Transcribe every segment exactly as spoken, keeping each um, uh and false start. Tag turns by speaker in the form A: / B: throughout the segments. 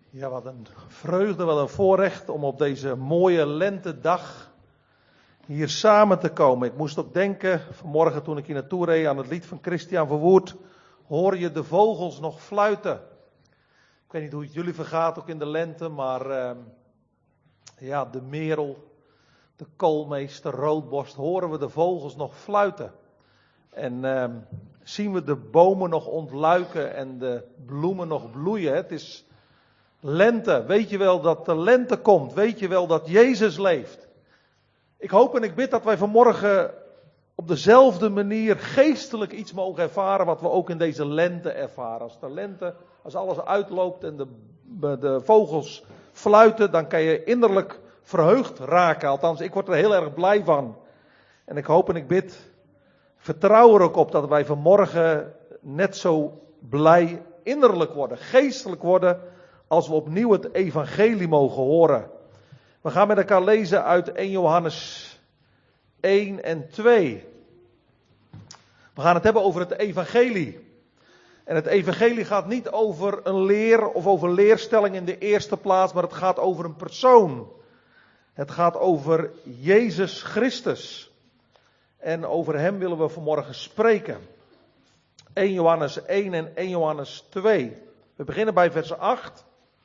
A: Ja, wat een vreugde, wat een voorrecht om op deze mooie lentedag hier samen te komen. Ik moest ook denken, vanmorgen toen ik hier naartoe reed aan het lied van Christian Verwoerd, hoor je de vogels nog fluiten. Ik weet niet hoe het jullie vergaat, ook in de lente, maar uh, ja, de merel, de koolmees, de roodborst, horen we de vogels nog fluiten. En uh, zien we de bomen nog ontluiken en de bloemen nog bloeien. Het is lente. Weet je wel dat de lente komt? Weet je wel dat Jezus leeft? Ik hoop en ik bid dat wij vanmorgen op dezelfde manier geestelijk iets mogen ervaren wat we ook in deze lente ervaren. Als de lente, als alles uitloopt en de, de vogels fluiten, dan kan je innerlijk verheugd raken. Althans, ik word er heel erg blij van. En ik hoop en ik bid, vertrouw er ook op dat wij vanmorgen net zo blij innerlijk worden, geestelijk worden, als we opnieuw het evangelie mogen horen. We gaan met elkaar lezen uit eerste Johannes één en twee. We gaan het hebben over het evangelie. En het evangelie gaat niet over een leer of over leerstelling in de eerste plaats, maar het gaat over een persoon. Het gaat over Jezus Christus. En over hem willen we vanmorgen spreken. eerste Johannes één en eerste Johannes twee. We beginnen bij vers acht.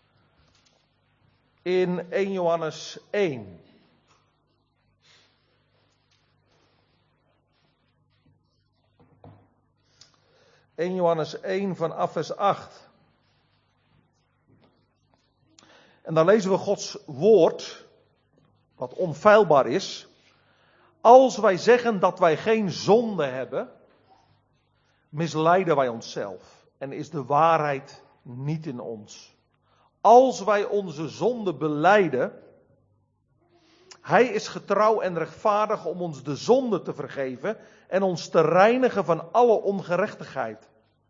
A: In eerste Johannes één. eerste Johannes één vanaf vers acht. En dan lezen we Gods woord, wat onfeilbaar is. Als wij zeggen dat wij geen zonde hebben, misleiden wij onszelf en is de waarheid niet in ons. Als wij onze zonde belijden, hij is getrouw en rechtvaardig om ons de zonde te vergeven en ons te reinigen van alle ongerechtigheid.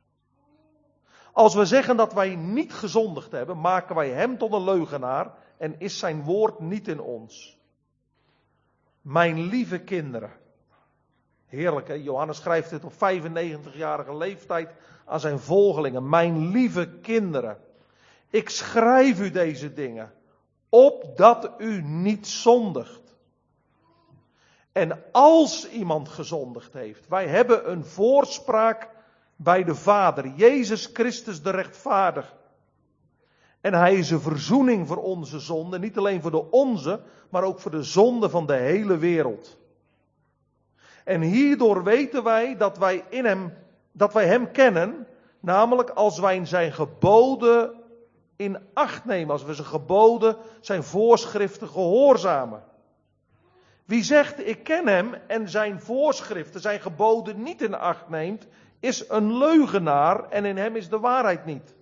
A: Als we zeggen dat wij niet gezondigd hebben, maken wij hem tot een leugenaar en is zijn woord niet in ons. Mijn lieve kinderen. Heerlijk, hè? Johannes schrijft dit op vijfennegentigjarige leeftijd aan zijn volgelingen. Mijn lieve kinderen. Ik schrijf u deze dingen, opdat u niet zondigt. En als iemand gezondigd heeft, wij hebben een voorspraak bij de Vader, Jezus Christus de rechtvaardige. En hij is een verzoening voor onze zonde, niet alleen voor de onze, maar ook voor de zonde van de hele wereld. En hierdoor weten wij dat wij in hem, dat wij hem kennen, namelijk als wij in zijn geboden in acht nemen, als we zijn geboden, zijn voorschriften gehoorzamen. Wie zegt, ik ken hem en zijn voorschriften, zijn geboden niet in acht neemt, is een leugenaar en in hem is de waarheid niet.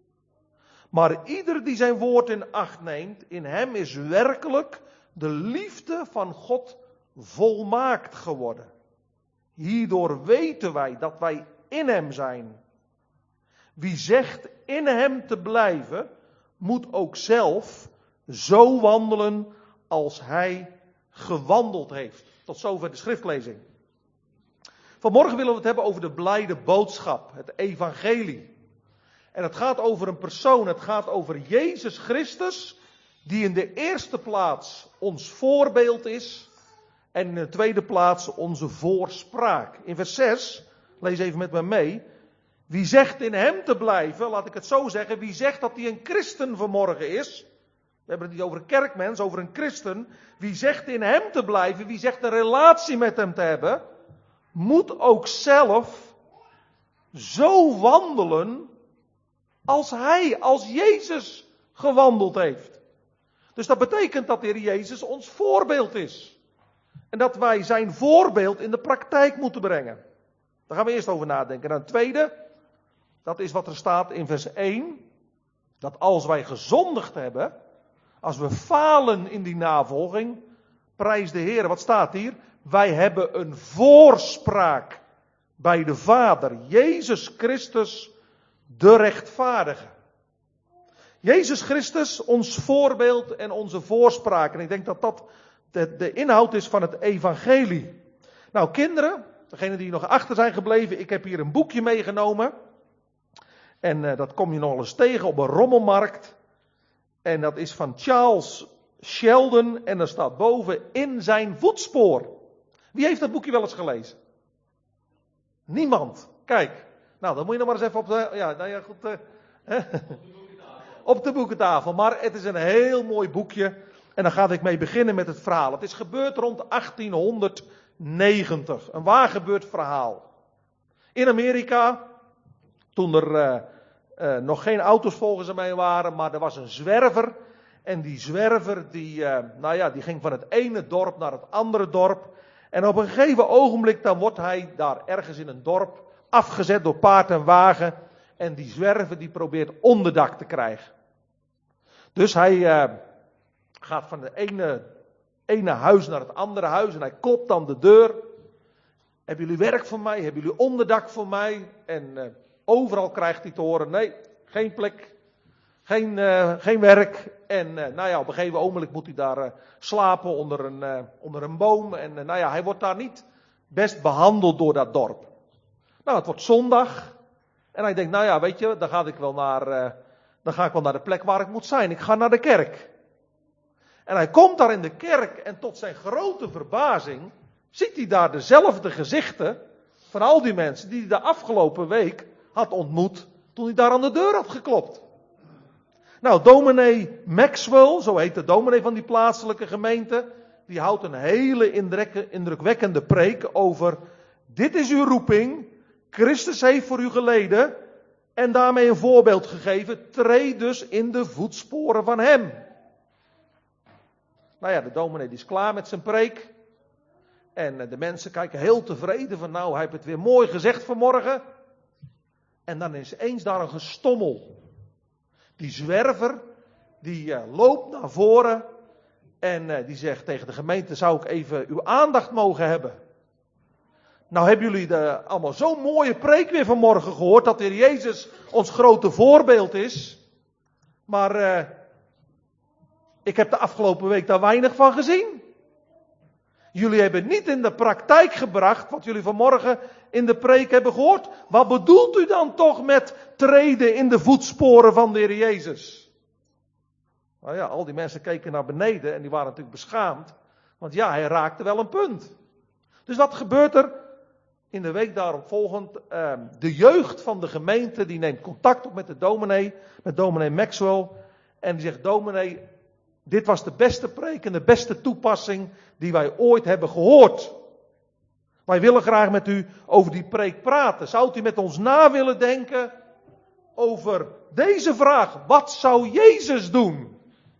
A: Maar ieder die zijn woord in acht neemt, in hem is werkelijk de liefde van God volmaakt geworden. Hierdoor weten wij dat wij in hem zijn. Wie zegt in hem te blijven, moet ook zelf zo wandelen als hij gewandeld heeft. Tot zover de schriftlezing. Vanmorgen willen we het hebben over de blijde boodschap, het evangelie. En het gaat over een persoon, het gaat over Jezus Christus, die in de eerste plaats ons voorbeeld is en in de tweede plaats onze voorspraak. In vers zes, lees even met me mee. Wie zegt in hem te blijven, laat ik het zo zeggen, wie zegt dat hij een christen vanmorgen is. We hebben het niet over een kerkmens, over een christen. Wie zegt in hem te blijven, wie zegt een relatie met hem te hebben, moet ook zelf zo wandelen als hij, als Jezus gewandeld heeft. Dus dat betekent dat de Heer Jezus ons voorbeeld is. En dat wij zijn voorbeeld in de praktijk moeten brengen. Daar gaan we eerst over nadenken. En dan het tweede, dat is wat er staat in vers één. Dat als wij gezondigd hebben, als we falen in die navolging, prijs de Heer. Wat staat hier? Wij hebben een voorspraak bij de Vader, Jezus Christus, de rechtvaardige. Jezus Christus, ons voorbeeld en onze voorspraak. En ik denk dat dat de, de inhoud is van het evangelie. Nou kinderen, degenen die nog achter zijn gebleven, ik heb hier een boekje meegenomen. En uh, dat kom je nog eens tegen op een rommelmarkt. En dat is van Charles Sheldon en er staat boven in zijn voetspoor. Wie heeft dat boekje wel eens gelezen? Niemand. Kijk, nou dan moet je nog maar eens even op de, ja, nou ja goed, uh, op de boekentafel. Maar het is een heel mooi boekje en daar ga ik mee beginnen met het verhaal. Het is gebeurd rond achttienhonderdnegentig, een waar gebeurd verhaal. In Amerika, toen er uh, uh, nog geen auto's volgens mij waren, maar er was een zwerver. En die zwerver, die, uh, nou ja, die ging van het ene dorp naar het andere dorp. En op een gegeven ogenblik, dan wordt hij daar ergens in een dorp afgezet door paard en wagen. En die zwerver, die probeert onderdak te krijgen. Dus hij uh, gaat van het ene, ene huis naar het andere huis en hij klopt aan de deur. Hebben jullie werk voor mij? Hebben jullie onderdak voor mij? En uh, overal krijgt hij te horen, nee, geen plek, geen, uh, geen werk. En uh, nou ja, op een gegeven ogenblik moet hij daar uh, slapen onder een, uh, onder een boom. En uh, nou ja, hij wordt daar niet best behandeld door dat dorp. Nou, het wordt zondag. En hij denkt, nou ja, weet je, dan ga ik wel naar, uh, dan ga ik wel naar de plek waar ik moet zijn. Ik ga naar de kerk. En hij komt daar in de kerk en tot zijn grote verbazing ziet hij daar dezelfde gezichten van al die mensen die hij de afgelopen week had ontmoet toen hij daar aan de deur had geklopt. Nou, dominee Maxwell, zo heet de dominee van die plaatselijke gemeente, die houdt een hele indrukwekkende preek over: dit is uw roeping, Christus heeft voor u geleden en daarmee een voorbeeld gegeven, treed dus in de voetsporen van hem. Nou ja, de dominee die is klaar met zijn preek. En de mensen kijken heel tevreden van, nou, hij heeft het weer mooi gezegd vanmorgen. En dan is eens daar een gestommel. Die zwerver, die uh, loopt naar voren en uh, die zegt tegen de gemeente, zou ik even uw aandacht mogen hebben? Nou hebben jullie de, allemaal zo'n mooie preek weer vanmorgen gehoord, dat de Heer Jezus ons grote voorbeeld is. Maar uh, ik heb de afgelopen week daar weinig van gezien. Jullie hebben niet in de praktijk gebracht wat jullie vanmorgen in de preek hebben gehoord. Wat bedoelt u dan toch met treden in de voetsporen van de Heer Jezus? Nou ja, al die mensen keken naar beneden en die waren natuurlijk beschaamd. Want ja, hij raakte wel een punt. Dus wat gebeurt er? In de week daarop volgend, uh, de jeugd van de gemeente die neemt contact op met de dominee, met dominee Maxwell. En die zegt, dominee, dit was de beste preek en de beste toepassing die wij ooit hebben gehoord. Wij willen graag met u over die preek praten. Zou u met ons na willen denken over deze vraag? Wat zou Jezus doen?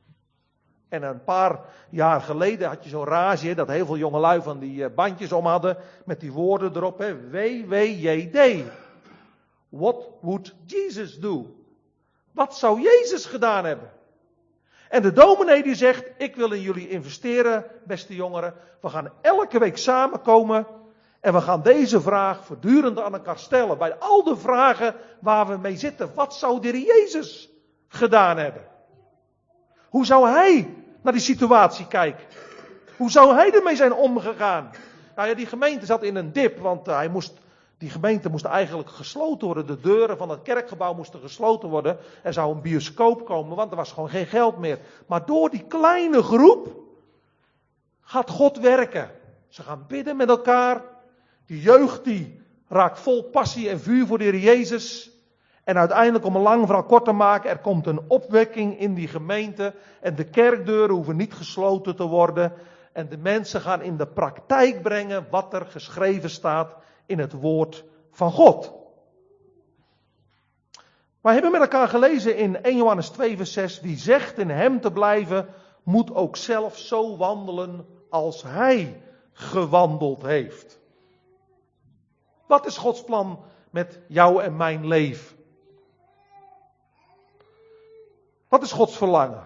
A: En een paar jaar geleden had je zo'n rage, dat heel veel jongelui van die bandjes om hadden met die woorden erop. Hè, W W J D. What would Jesus do? Wat zou Jezus gedaan hebben? En de dominee die zegt, ik wil in jullie investeren, beste jongeren. We gaan elke week samenkomen en we gaan deze vraag voortdurend aan elkaar stellen. Bij al de vragen waar we mee zitten. Wat zou de Heer Jezus gedaan hebben? Hoe zou hij naar die situatie kijken? Hoe zou hij ermee zijn omgegaan? Nou ja, die gemeente zat in een dip, want hij moest... Die gemeente moest eigenlijk gesloten worden. De deuren van het kerkgebouw moesten gesloten worden. Er zou een bioscoop komen, want er was gewoon geen geld meer. Maar door die kleine groep gaat God werken. Ze gaan bidden met elkaar. Die jeugd die raakt vol passie en vuur voor de Heer Jezus. En uiteindelijk, om een lang verhaal kort te maken, er komt een opwekking in die gemeente. En de kerkdeuren hoeven niet gesloten te worden. En de mensen gaan in de praktijk brengen wat er geschreven staat in het woord van God. Wij hebben met elkaar gelezen in Eerste Johannes twee vers zes. Wie zegt in hem te blijven, moet ook zelf zo wandelen als hij gewandeld heeft. Wat is Gods plan met jou en mijn leven? Wat is Gods verlangen?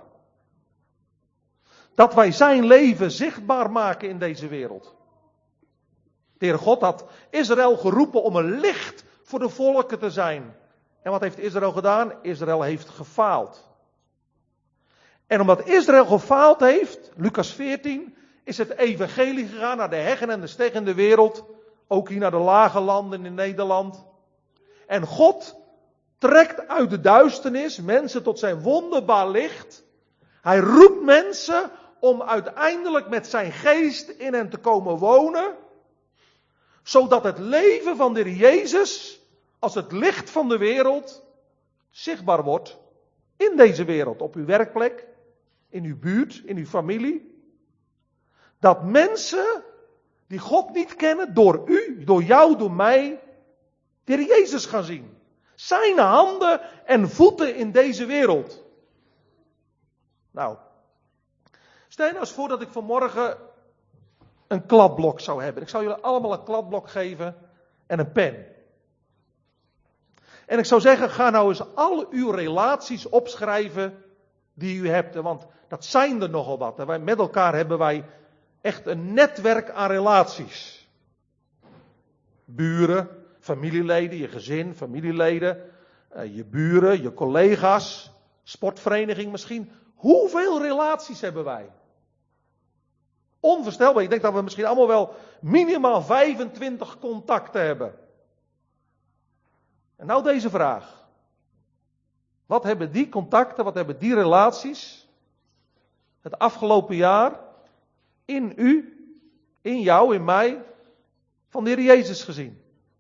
A: Dat wij zijn leven zichtbaar maken in deze wereld. De Heere God had Israël geroepen om een licht voor de volken te zijn. En wat heeft Israël gedaan? Israël heeft gefaald. En omdat Israël gefaald heeft, Lucas veertien, is het evangelie gegaan naar de heggen en de steggen in de wereld. Ook hier naar de lage landen in Nederland. En God trekt uit de duisternis mensen tot zijn wonderbaar licht. Hij roept mensen om uiteindelijk met zijn geest in hen te komen wonen, zodat het leven van de Heer Jezus als het licht van de wereld zichtbaar wordt in deze wereld, op uw werkplek, in uw buurt, in uw familie. Dat mensen die God niet kennen, door u, door jou, door mij, de Heer Jezus gaan zien. Zijn handen en voeten in deze wereld. Nou, stel je nou eens voor dat ik vanmorgen een kladblok zou hebben. Ik zou jullie allemaal een kladblok geven en een pen. En ik zou zeggen, ga nou eens al uw relaties opschrijven die u hebt. Want dat zijn er nogal wat. Wij, met elkaar hebben wij echt een netwerk aan relaties. Buren, familieleden, je gezin, familieleden, je buren, je collega's, sportvereniging misschien. Hoeveel relaties hebben wij? Onvoorstelbaar. Ik denk dat we misschien allemaal wel minimaal vijfentwintig contacten hebben. En nou deze vraag. Wat hebben die contacten, wat hebben die relaties het afgelopen jaar in u, in jou, in mij, van de Heer Jezus gezien?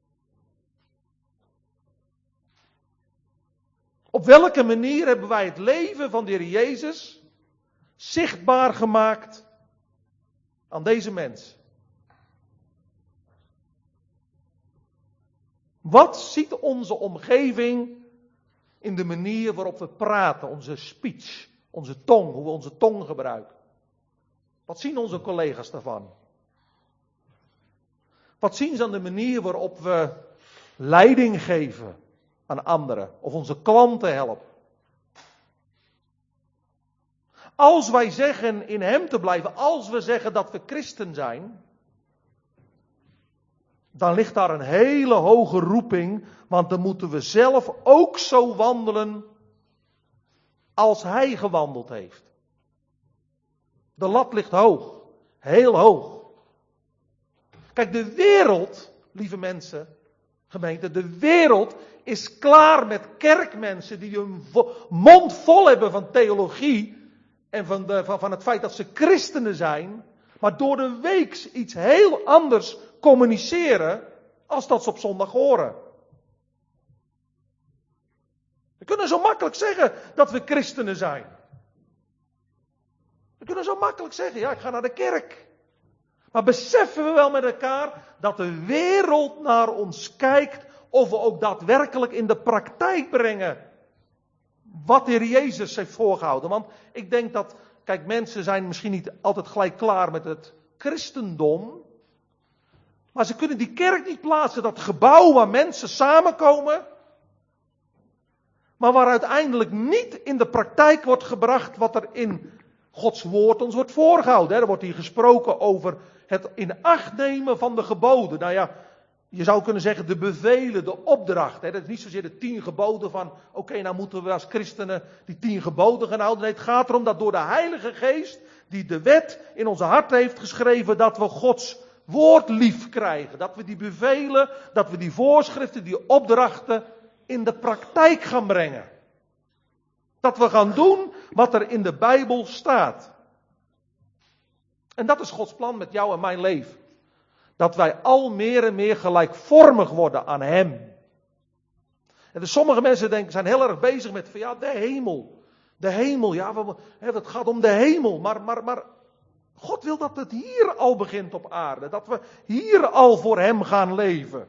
A: Op welke manier hebben wij het leven van de Heer Jezus zichtbaar gemaakt aan deze mens? Wat ziet onze omgeving in de manier waarop we praten, onze speech, onze tong, hoe we onze tong gebruiken? Wat zien onze collega's daarvan? Wat zien ze aan de manier waarop we leiding geven aan anderen of onze klanten helpen? Als wij zeggen in Hem te blijven, als we zeggen dat we christen zijn, dan ligt daar een hele hoge roeping, want dan moeten we zelf ook zo wandelen als Hij gewandeld heeft. De lat ligt hoog, heel hoog. Kijk, de wereld, lieve mensen, gemeente, de wereld is klaar met kerkmensen die hun mond vol hebben van theologie en van, de, van, van het feit dat ze christenen zijn, maar door de week iets heel anders communiceren als dat ze op zondag horen. We kunnen zo makkelijk zeggen dat we christenen zijn. We kunnen zo makkelijk zeggen, ja, ik ga naar de kerk. Maar beseffen we wel met elkaar dat de wereld naar ons kijkt of we ook daadwerkelijk in de praktijk brengen wat de Heer Jezus heeft voorgehouden. Want ik denk dat, kijk, mensen zijn misschien niet altijd gelijk klaar met het christendom. Maar ze kunnen die kerk niet plaatsen, dat gebouw waar mensen samenkomen. Maar waar uiteindelijk niet in de praktijk wordt gebracht wat er in Gods woord ons wordt voorgehouden. Er wordt hier gesproken over het in acht nemen van de geboden. Nou ja, je zou kunnen zeggen de bevelen, de opdracht. Dat is niet zozeer de tien geboden van, oké, okay, nou moeten we als christenen die tien geboden gaan houden. Nee, het gaat erom dat door de Heilige Geest, die de wet in onze harten heeft geschreven, dat we Gods woord lief krijgen. Dat we die bevelen, dat we die voorschriften, die opdrachten in de praktijk gaan brengen. Dat we gaan doen wat er in de Bijbel staat. En dat is Gods plan met jou en mijn leven. Dat wij al meer en meer gelijkvormig worden aan Hem. En dus sommige mensen denken, zijn heel erg bezig met van ja, de hemel. De hemel, ja, we, het gaat om de hemel. Maar, maar, maar God wil dat het hier al begint op aarde. Dat we hier al voor Hem gaan leven.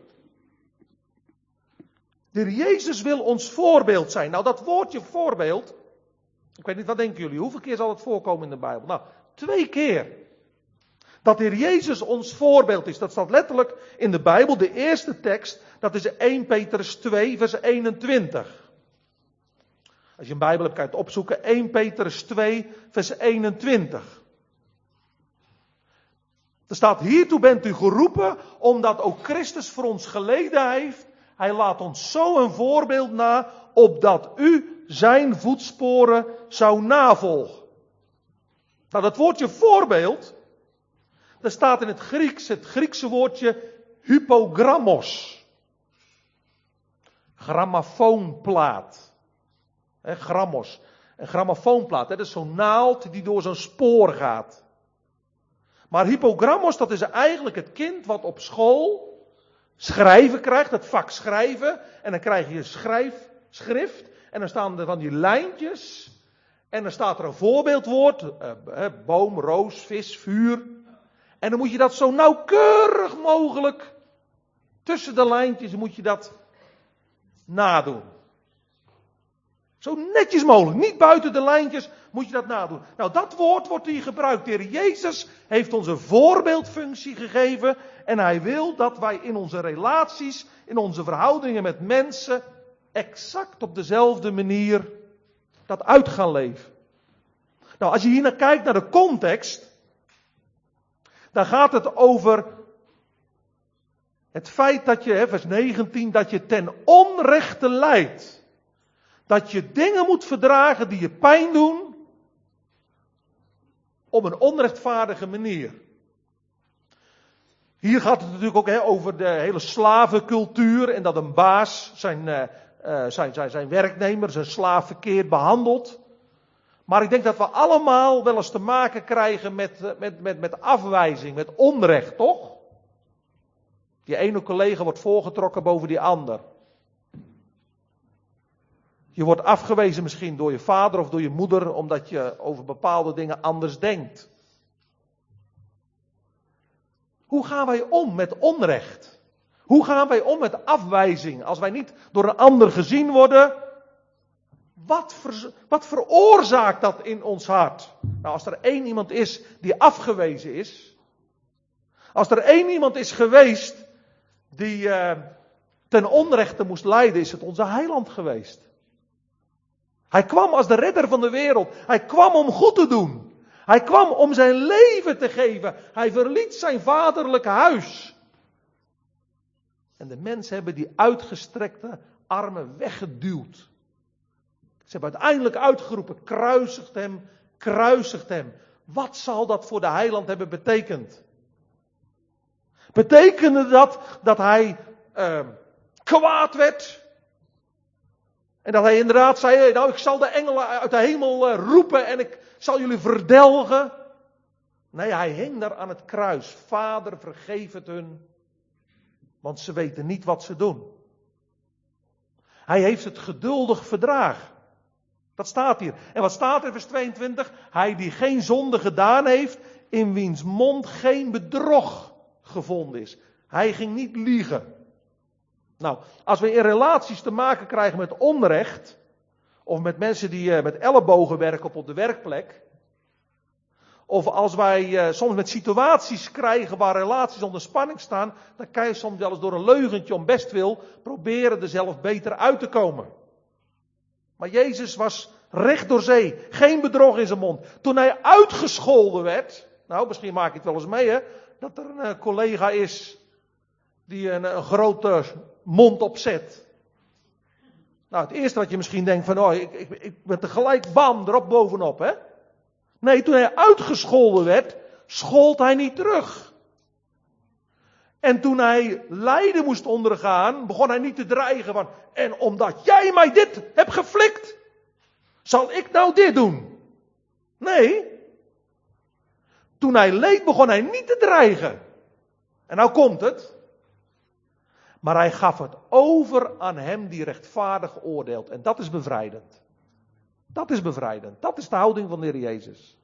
A: De Heer Jezus wil ons voorbeeld zijn. Nou, dat woordje voorbeeld, ik weet niet, wat denken jullie? Hoeveel keer zal het voorkomen in de Bijbel? Nou, twee keer. Dat de Heer Jezus ons voorbeeld is. Dat staat letterlijk in de Bijbel. De eerste tekst, dat is eerste Petrus twee, vers eenentwintig. Als je een Bijbel hebt, kan je het opzoeken. eerste Petrus twee, vers eenentwintig. Er staat, hiertoe bent u geroepen, omdat ook Christus voor ons geleden heeft. Hij laat ons zo een voorbeeld na, opdat u zijn voetsporen zou navolgen. Nou, dat woordje voorbeeld, daar staat in het Grieks het Griekse woordje hypogrammos. Grammofoonplaat. He, grammos. Een grammofoonplaat, hè, dat is zo'n naald die door zo'n spoor gaat. Maar hypogrammos, dat is eigenlijk het kind wat op school schrijven krijgt, het vak schrijven. En dan krijg je schrijf, schrift. En dan staan er van die lijntjes. En dan staat er een voorbeeldwoord. Uh, boom, roos, vis, vuur. En dan moet je dat zo nauwkeurig mogelijk, tussen de lijntjes moet je dat nadoen. Zo netjes mogelijk, niet buiten de lijntjes moet je dat nadoen. Nou, dat woord wordt hier gebruikt. De Heer Jezus heeft ons een voorbeeldfunctie gegeven. En hij wil dat wij in onze relaties, in onze verhoudingen met mensen, exact op dezelfde manier dat uit gaan leven. Nou, als je hier naar kijkt, naar de context, dan gaat het over het feit dat je, vers negentien, dat je ten onrechte lijdt. Dat je dingen moet verdragen die je pijn doen, op een onrechtvaardige manier. Hier gaat het natuurlijk ook hè, over de hele slavencultuur en dat een baas zijn, uh, uh, zijn, zijn, zijn werknemer, zijn slaaf verkeerd behandelt. Maar ik denk dat we allemaal wel eens te maken krijgen met, met, met, met afwijzing, met onrecht, toch? Die ene collega wordt voorgetrokken boven die ander. Je wordt afgewezen misschien door je vader of door je moeder, omdat je over bepaalde dingen anders denkt. Hoe gaan wij om met onrecht? Hoe gaan wij om met afwijzing? Als wij niet door een ander gezien worden, wat, ver, wat veroorzaakt dat in ons hart? Nou, als er één iemand is die afgewezen is, als er één iemand is geweest die uh, ten onrechte moest lijden, is het onze heiland geweest. Hij kwam als de redder van de wereld. Hij kwam om goed te doen. Hij kwam om zijn leven te geven. Hij verliet zijn vaderlijke huis. En de mensen hebben die uitgestrekte armen weggeduwd. Ze hebben uiteindelijk uitgeroepen, kruisigt hem, kruisigt hem. Wat zal dat voor de heiland hebben betekend? Betekende dat dat hij uh, kwaad werd? En dat hij inderdaad zei, nou ik zal de engelen uit de hemel uh, roepen en ik zal jullie verdelgen. Nee, hij hing daar aan het kruis. Vader, vergeef het hun, want ze weten niet wat ze doen. Hij heeft het geduldig verdragen. Dat staat hier. En wat staat er in vers tweeëntwintig? Hij die geen zonde gedaan heeft, in wiens mond geen bedrog gevonden is. Hij ging niet liegen. Nou, als we in relaties te maken krijgen met onrecht, of met mensen die uh, met ellebogen werken op, op de werkplek, of als wij uh, soms met situaties krijgen waar relaties onder spanning staan, dan kan je soms wel eens door een leugentje om bestwil proberen er zelf beter uit te komen. Maar Jezus was recht door zee, geen bedrog in zijn mond. Toen hij uitgescholden werd, nou misschien maak je het wel eens mee hè, dat er een uh, collega is die een, een grote mond opzet. Nou, het eerste wat je misschien denkt van, oh, ik, ik, ik ben tegelijk bam, erop bovenop, hè. Nee, toen hij uitgescholden werd, schold hij niet terug. En toen hij lijden moest ondergaan, begon hij niet te dreigen van, en omdat jij mij dit hebt geflikt, zal ik nou dit doen? Nee. Toen hij leed, begon hij niet te dreigen. En nou komt het. Maar hij gaf het over aan hem die rechtvaardig oordeelt. En dat is bevrijdend. Dat is bevrijdend. Dat is de houding van de Heer Jezus.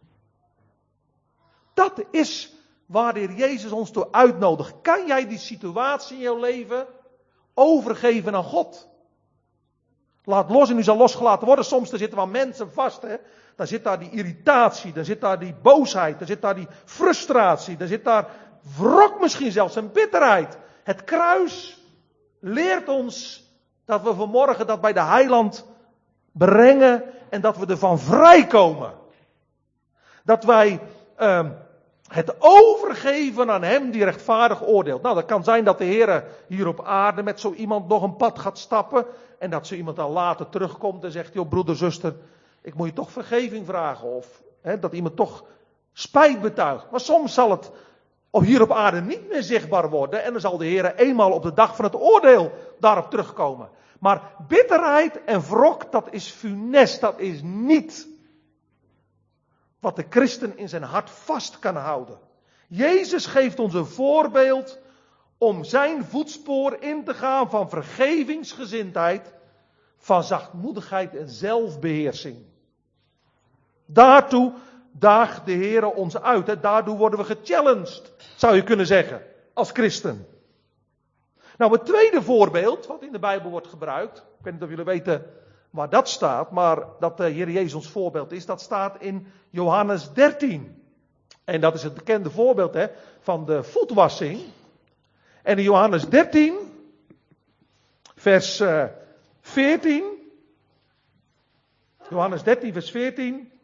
A: Dat is waar de Heer Jezus ons toe uitnodigt. Kan jij die situatie in jouw leven overgeven aan God? Laat los en u zal losgelaten worden. Soms daar zitten wel mensen vast. Hè? Dan zit daar die irritatie, dan zit daar die boosheid, dan zit daar die frustratie, dan zit daar wrok misschien zelfs en bitterheid. Het kruis leert ons dat we vanmorgen dat bij de heiland brengen en dat we ervan vrijkomen. Dat wij uh, het overgeven aan hem die rechtvaardig oordeelt. Nou, dat kan zijn dat de Heer hier op aarde met zo iemand nog een pad gaat stappen. En dat zo iemand dan later terugkomt en zegt, joh broeder, zuster, ik moet je toch vergeving vragen. Of hè, dat iemand toch spijt betuigt. Maar soms zal het of hier op aarde niet meer zichtbaar worden. En dan zal de Heer eenmaal op de dag van het oordeel daarop terugkomen. Maar bitterheid en wrok, dat is funest. Dat is niet wat de christen in zijn hart vast kan houden. Jezus geeft ons een voorbeeld om zijn voetspoor in te gaan van vergevingsgezindheid, van zachtmoedigheid en zelfbeheersing. Daartoe daagt de Heer ons uit. Hè. Daardoor worden we gechallenged, zou je kunnen zeggen, als christen. Nou, het tweede voorbeeld wat in de Bijbel wordt gebruikt, ik weet niet of jullie weten waar dat staat, maar dat de Heer Jezus ons voorbeeld is, dat staat in Johannes dertien. En dat is het bekende voorbeeld hè, van de voetwassing. En in Johannes dertien, vers uh, veertien. Johannes dertien, vers veertien.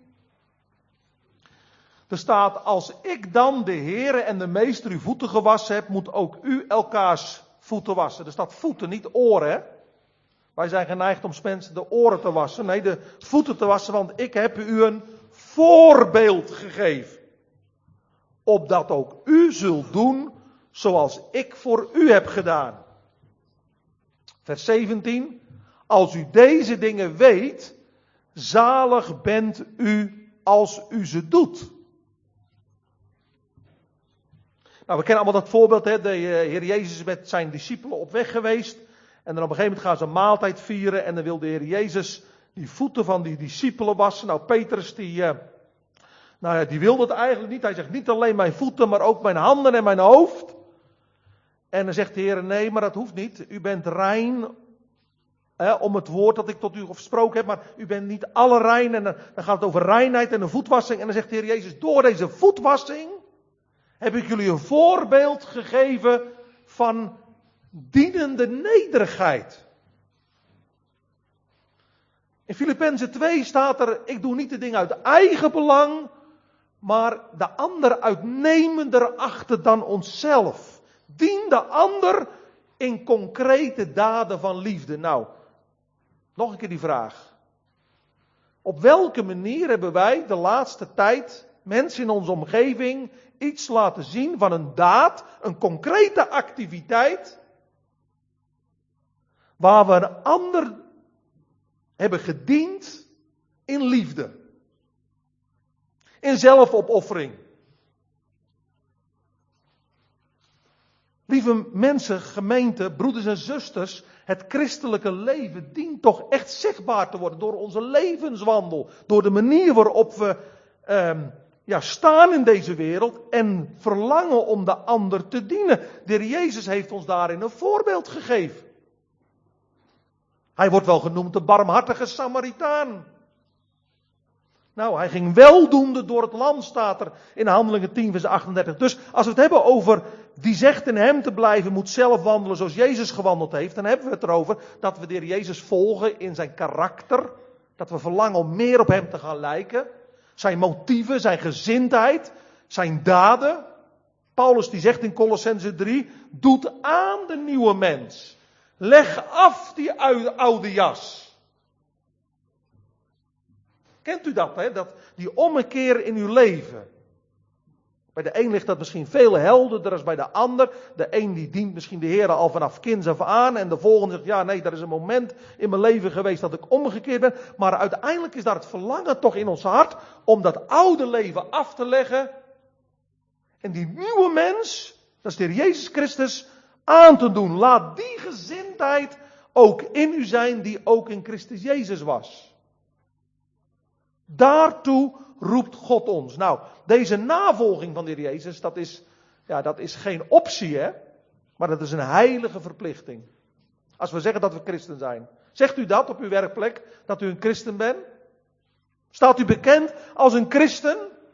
A: Er staat, als ik dan de Heere en de Meester uw voeten gewassen heb, moet ook u elkaars voeten wassen. Er staat voeten, niet oren. Hè? Wij zijn geneigd om mensen de oren te wassen. Nee, de voeten te wassen, want ik heb u een voorbeeld gegeven. Opdat ook u zult doen zoals ik voor u heb gedaan. Vers zeventien. Als u deze dingen weet, zalig bent u als u ze doet. Nou, we kennen allemaal dat voorbeeld, hè? De Heer Jezus is met zijn discipelen op weg geweest. En dan op een gegeven moment gaan ze een maaltijd vieren. En dan wil de Heer Jezus die voeten van die discipelen wassen. Nou, Petrus die, uh, nou ja, die wilde het eigenlijk niet. Hij zegt niet alleen mijn voeten, maar ook mijn handen en mijn hoofd. En dan zegt de Heer, nee, maar dat hoeft niet. U bent rein hè, om het woord dat ik tot u gesproken heb. Maar u bent niet alle rein. En dan, dan gaat het over reinheid en een voetwassing. En dan zegt de Heer Jezus, door deze voetwassing heb ik jullie een voorbeeld gegeven van dienende nederigheid. In Filippenzen twee staat er, ik doe niet de dingen uit eigen belang, maar de ander uitnemender achten dan onszelf. Dien de ander in concrete daden van liefde. Nou, nog een keer die vraag. Op welke manier hebben wij de laatste tijd mensen in onze omgeving iets laten zien van een daad, een concrete activiteit, waar we een ander hebben gediend in liefde, in zelfopoffering. Lieve mensen, gemeente, broeders en zusters, het christelijke leven dient toch echt zichtbaar te worden door onze levenswandel, door de manier waarop we um, ja, staan in deze wereld en verlangen om de ander te dienen. De Heer Jezus heeft ons daarin een voorbeeld gegeven. Hij wordt wel genoemd de barmhartige Samaritaan. Nou, hij ging weldoende door het land, staat er in Handelingen tien, vers achtendertig. Dus als we het hebben over die zegt in hem te blijven, moet zelf wandelen zoals Jezus gewandeld heeft, dan hebben we het erover dat we de Heer Jezus volgen in zijn karakter. Dat we verlangen om meer op hem te gaan lijken. Zijn motieven, zijn gezindheid, zijn daden. Paulus die zegt in Kolossenzen drie, doet aan de nieuwe mens. Leg af die oude jas. Kent u dat, hè? Dat die ommekeer in uw leven. Bij de een ligt dat misschien veel helderder dan bij de ander. De een die dient misschien de Heer al vanaf kinds af aan. En de volgende zegt, ja nee, er is een moment in mijn leven geweest dat ik omgekeerd ben. Maar uiteindelijk is daar het verlangen toch in ons hart om dat oude leven af te leggen. En die nieuwe mens, dat is de Heer Jezus Christus, aan te doen. Laat die gezindheid ook in u zijn die ook in Christus Jezus was. Daartoe roept God ons. Nou, deze navolging van de Heer Jezus, dat is, ja, dat is geen optie, hè? Maar dat is een heilige verplichting. Als we zeggen dat we christen zijn. Zegt u dat op uw werkplek, dat u een christen bent? Staat u bekend als een christen?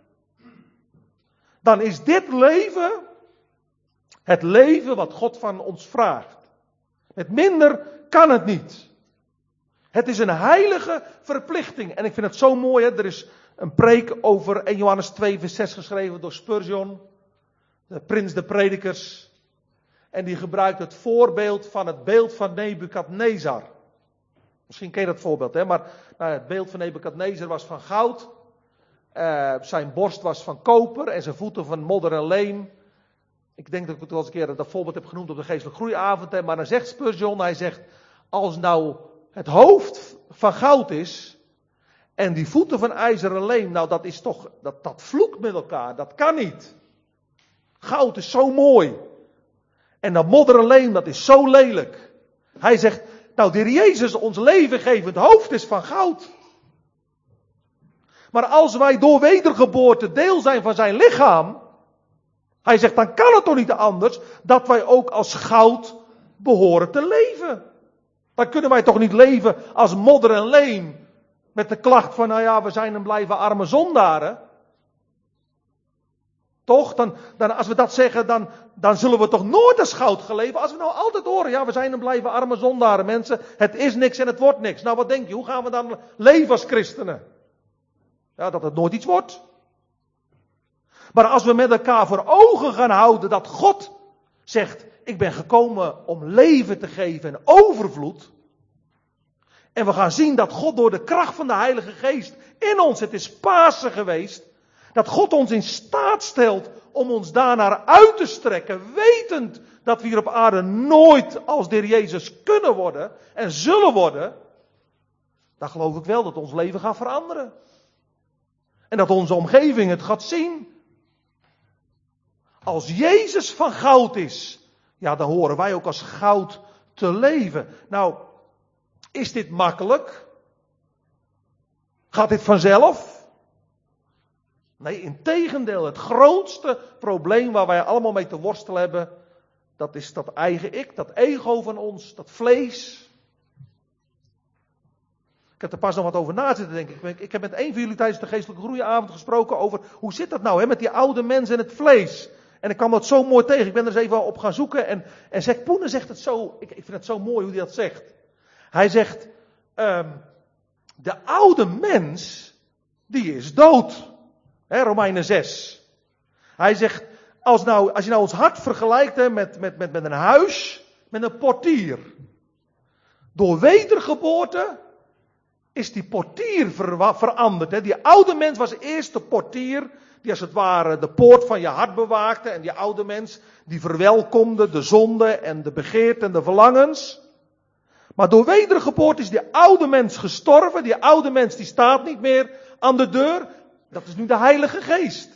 A: Dan is dit leven het leven wat God van ons vraagt. Met minder kan het niet. Het is een heilige verplichting. En ik vind het zo mooi, hè? Er is een preek over Eerste Johannes twee vers zes geschreven door Spurgeon, de prins der predikers. En die gebruikt het voorbeeld van het beeld van Nebukadnezar. Misschien ken je dat voorbeeld, hè? Maar nou, het beeld van Nebukadnezar was van goud. Uh, zijn borst was van koper en zijn voeten van modder en leem. Ik denk dat ik het wel eens een keer dat voorbeeld heb genoemd op de geestelijke groeiavond. Hè, maar dan zegt Spurgeon, hij zegt, als nou het hoofd van goud is en die voeten van ijzeren leem, nou dat is toch, dat, dat vloekt met elkaar, dat kan niet. Goud is zo mooi. En dat modderen leem, dat is zo lelijk. Hij zegt, nou de Heer Jezus, ons levengevend hoofd is van goud. Maar als wij door wedergeboorte deel zijn van zijn lichaam, hij zegt, dan kan het toch niet anders dat wij ook als goud behoren te leven. Dan kunnen wij toch niet leven als modder en leem. Met de klacht van, nou ja, we zijn en blijven arme zondaren. Toch? Dan, dan, als we dat zeggen, dan, dan zullen we toch nooit als goud gaan leven. Als we nou altijd horen, ja, we zijn en blijven arme zondaren, mensen. Het is niks en het wordt niks. Nou, wat denk je? Hoe gaan we dan leven als christenen? Ja, dat het nooit iets wordt. Maar als we met elkaar voor ogen gaan houden dat God zegt, ik ben gekomen om leven te geven en overvloed. En we gaan zien dat God door de kracht van de Heilige Geest in ons, het is Pasen geweest, dat God ons in staat stelt om ons daarnaar uit te strekken, wetend dat we hier op aarde nooit als de Heer Jezus kunnen worden en zullen worden. Dan geloof ik wel dat ons leven gaat veranderen. En dat onze omgeving het gaat zien. Als Jezus van goud is, ja, dan horen wij ook als goud te leven. Nou, is dit makkelijk? Gaat dit vanzelf? Nee, integendeel, het grootste probleem waar wij allemaal mee te worstelen hebben, dat is dat eigen ik, dat ego van ons, dat vlees. Ik heb er pas nog wat over na zitten denken. Ik heb met een van jullie tijdens de geestelijke groeiavond gesproken over, hoe zit dat nou hè, met die oude mens en het vlees? En ik kwam dat zo mooi tegen. Ik ben er eens even op gaan zoeken. En, en Zack Poenen zegt het zo. Ik, ik vind het zo mooi hoe hij dat zegt. Hij zegt. Um, de oude mens. Die is dood. He, Romeinen zes. Hij zegt. Als, nou, als je nou ons hart vergelijkt he, met, met, met, met een huis. Met een portier. Door wedergeboorte. Is die portier ver, veranderd. He. Die oude mens was eerst de portier. Die als het ware de poort van je hart bewaakte. En die oude mens die verwelkomde de zonde en de begeerte en de verlangens. Maar door wedergeboorte is die oude mens gestorven. Die oude mens die staat niet meer aan de deur. Dat is nu de Heilige Geest.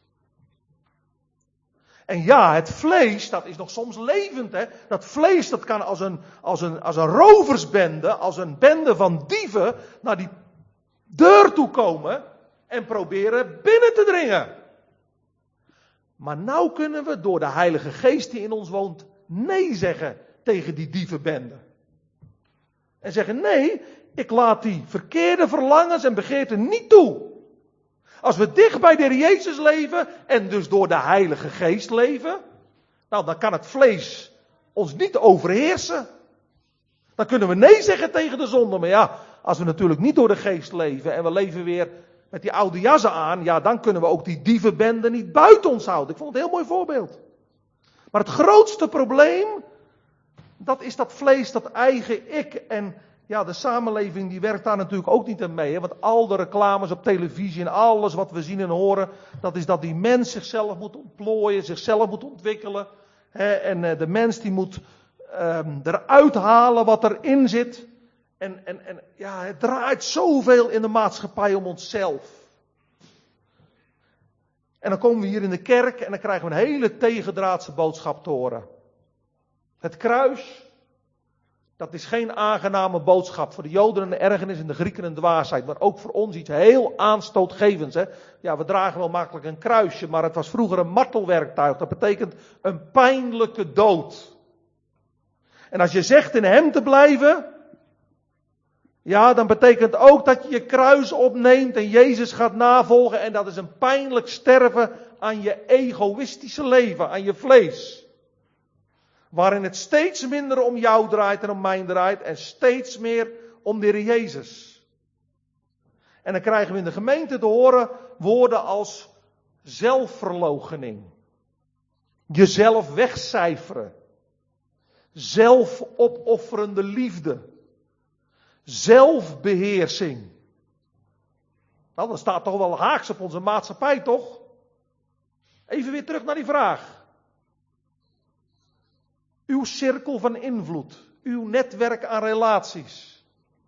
A: En ja, het vlees, dat is nog soms levend. Hè? Dat vlees dat kan als een, als, een, als een roversbende, als een bende van dieven naar die deur toe komen. En proberen binnen te dringen. Maar nou kunnen we door de Heilige Geest die in ons woont nee zeggen tegen die dievenbende. En zeggen nee, ik laat die verkeerde verlangens en begeerten niet toe. Als we dicht bij de Heer Jezus leven en dus door de Heilige Geest leven, nou dan kan het vlees ons niet overheersen. Dan kunnen we nee zeggen tegen de zonde. Maar ja, als we natuurlijk niet door de Geest leven en we leven weer met die oude jassen aan, ja, dan kunnen we ook die dievenbende niet buiten ons houden. Ik vond het een heel mooi voorbeeld. Maar het grootste probleem, dat is dat vlees, dat eigen ik. En ja, de samenleving die werkt daar natuurlijk ook niet aan mee. Hè? Want al de reclames op televisie en alles wat we zien en horen, dat is dat die mens zichzelf moet ontplooien, zichzelf moet ontwikkelen. Hè? En uh, de mens die moet um, eruit halen wat erin zit. En, en, en ja, het draait zoveel in de maatschappij om onszelf. En dan komen we hier in de kerk en dan krijgen we een hele tegendraadse boodschap te horen. Het kruis, dat is geen aangename boodschap. Voor de Joden een ergernis en de Grieken een dwaasheid. Maar ook voor ons iets heel aanstootgevends. Hè? Ja, we dragen wel makkelijk een kruisje, maar het was vroeger een martelwerktuig. Dat betekent een pijnlijke dood. En als je zegt in hem te blijven, ja, dan betekent ook dat je je kruis opneemt en Jezus gaat navolgen. En dat is een pijnlijk sterven aan je egoïstische leven, aan je vlees. Waarin het steeds minder om jou draait en om mij draait en steeds meer om de Heer Jezus. En dan krijgen we in de gemeente te horen woorden als zelfverloochening, jezelf wegcijferen, zelfopofferende liefde, zelfbeheersing. Nou, dat staat toch wel haaks op onze maatschappij, toch? Even weer terug naar die vraag. Uw cirkel van invloed. Uw netwerk aan relaties.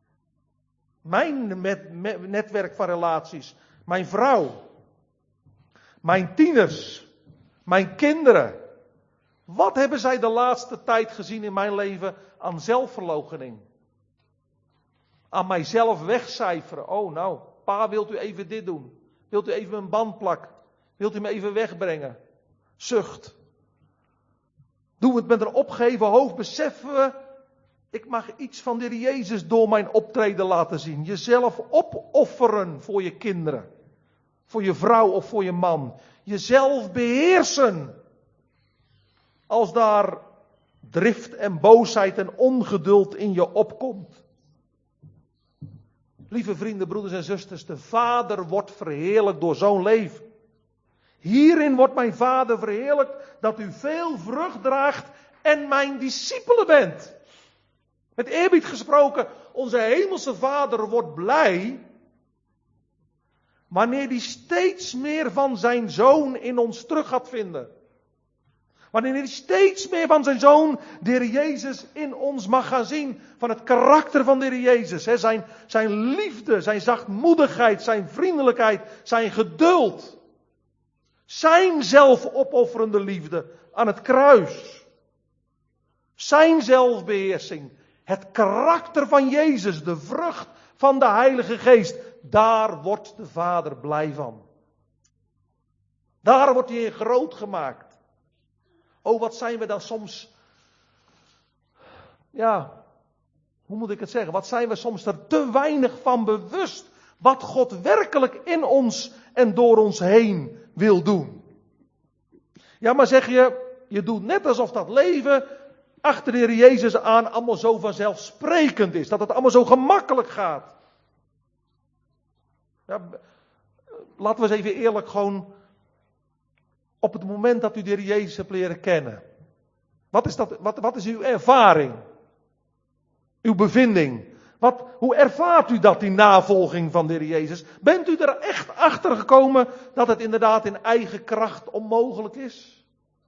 A: Mijn met, met, netwerk van relaties. Mijn vrouw. Mijn tieners. Mijn kinderen. Wat hebben zij de laatste tijd gezien in mijn leven aan zelfverloochening? Aan mijzelf wegcijferen. Oh nou, pa, wilt u even dit doen? Wilt u even een band plakken? Wilt u me even wegbrengen? Zucht. Doen we het met een opgeheven hoofd, beseffen we, ik mag iets van de Heer Jezus door mijn optreden laten zien. Jezelf opofferen voor je kinderen. Voor je vrouw of voor je man. Jezelf beheersen. Als daar drift en boosheid en ongeduld in je opkomt. Lieve vrienden, broeders en zusters, de Vader wordt verheerlijkt door zo'n leven. Hierin wordt mijn Vader verheerlijkt dat u veel vrucht draagt en mijn discipelen bent. Met eerbied gesproken, onze hemelse Vader wordt blij wanneer hij steeds meer van zijn Zoon in ons terug gaat vinden. Wanneer hij steeds meer van zijn Zoon, de Heer Jezus, in ons mag gaan zien. Van het karakter van de Heer Jezus. Hè, zijn, zijn liefde, zijn zachtmoedigheid, zijn vriendelijkheid, zijn geduld. Zijn zelfopofferende liefde aan het kruis. Zijn zelfbeheersing. Het karakter van Jezus, de vrucht van de Heilige Geest. Daar wordt de Vader blij van. Daar wordt hij in groot gemaakt. Oh, wat zijn we dan soms, ja, hoe moet ik het zeggen, wat zijn we soms er te weinig van bewust, wat God werkelijk in ons en door ons heen wil doen. Ja, maar zeg je, je doet net alsof dat leven achter de Heer Jezus aan allemaal zo vanzelfsprekend is, dat het allemaal zo gemakkelijk gaat. Ja, laten we eens even eerlijk gewoon op het moment dat u de Heer Jezus hebt leren kennen. Wat is, dat, wat, wat is uw ervaring? Uw bevinding? Wat, hoe ervaart u dat, die navolging van de Heer Jezus? Bent u er echt achter gekomen dat het inderdaad in eigen kracht onmogelijk is?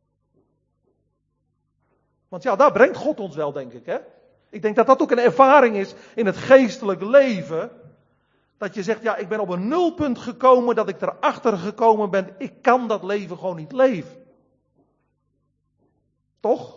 A: Want ja, daar brengt God ons wel, denk ik. Hè? Ik denk dat dat ook een ervaring is in het geestelijk leven. Dat je zegt, ja, ik ben op een nulpunt gekomen, dat ik erachter gekomen ben, ik kan dat leven gewoon niet leven. Toch?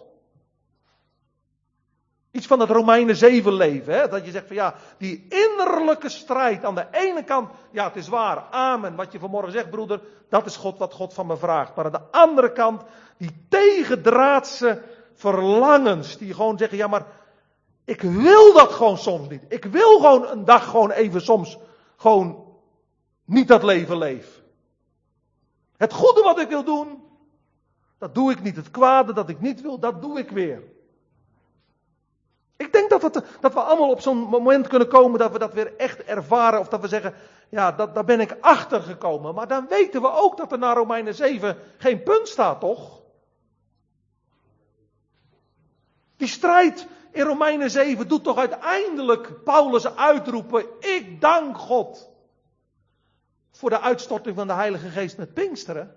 A: Iets van het Romeinen zeven leven, hè? Dat je zegt van ja, die innerlijke strijd aan de ene kant, ja het is waar, amen, wat je vanmorgen zegt broeder, dat is God wat God van me vraagt. Maar aan de andere kant, die tegendraadse verlangens, die gewoon zeggen, ja maar, ik wil dat gewoon soms niet. Ik wil gewoon een dag gewoon even soms gewoon niet dat leven leef. Het goede wat ik wil doen, dat doe ik niet. Het kwade dat ik niet wil, dat doe ik weer. Ik denk dat, het, dat we allemaal op zo'n moment kunnen komen dat we dat weer echt ervaren. Of dat we zeggen, ja, dat, daar ben ik achter gekomen. Maar dan weten we ook dat er na Romeinen zeven geen punt staat, toch? Die strijd in Romeinen zeven doet toch uiteindelijk Paulus uitroepen, ik dank God voor de uitstorting van de Heilige Geest met Pinksteren.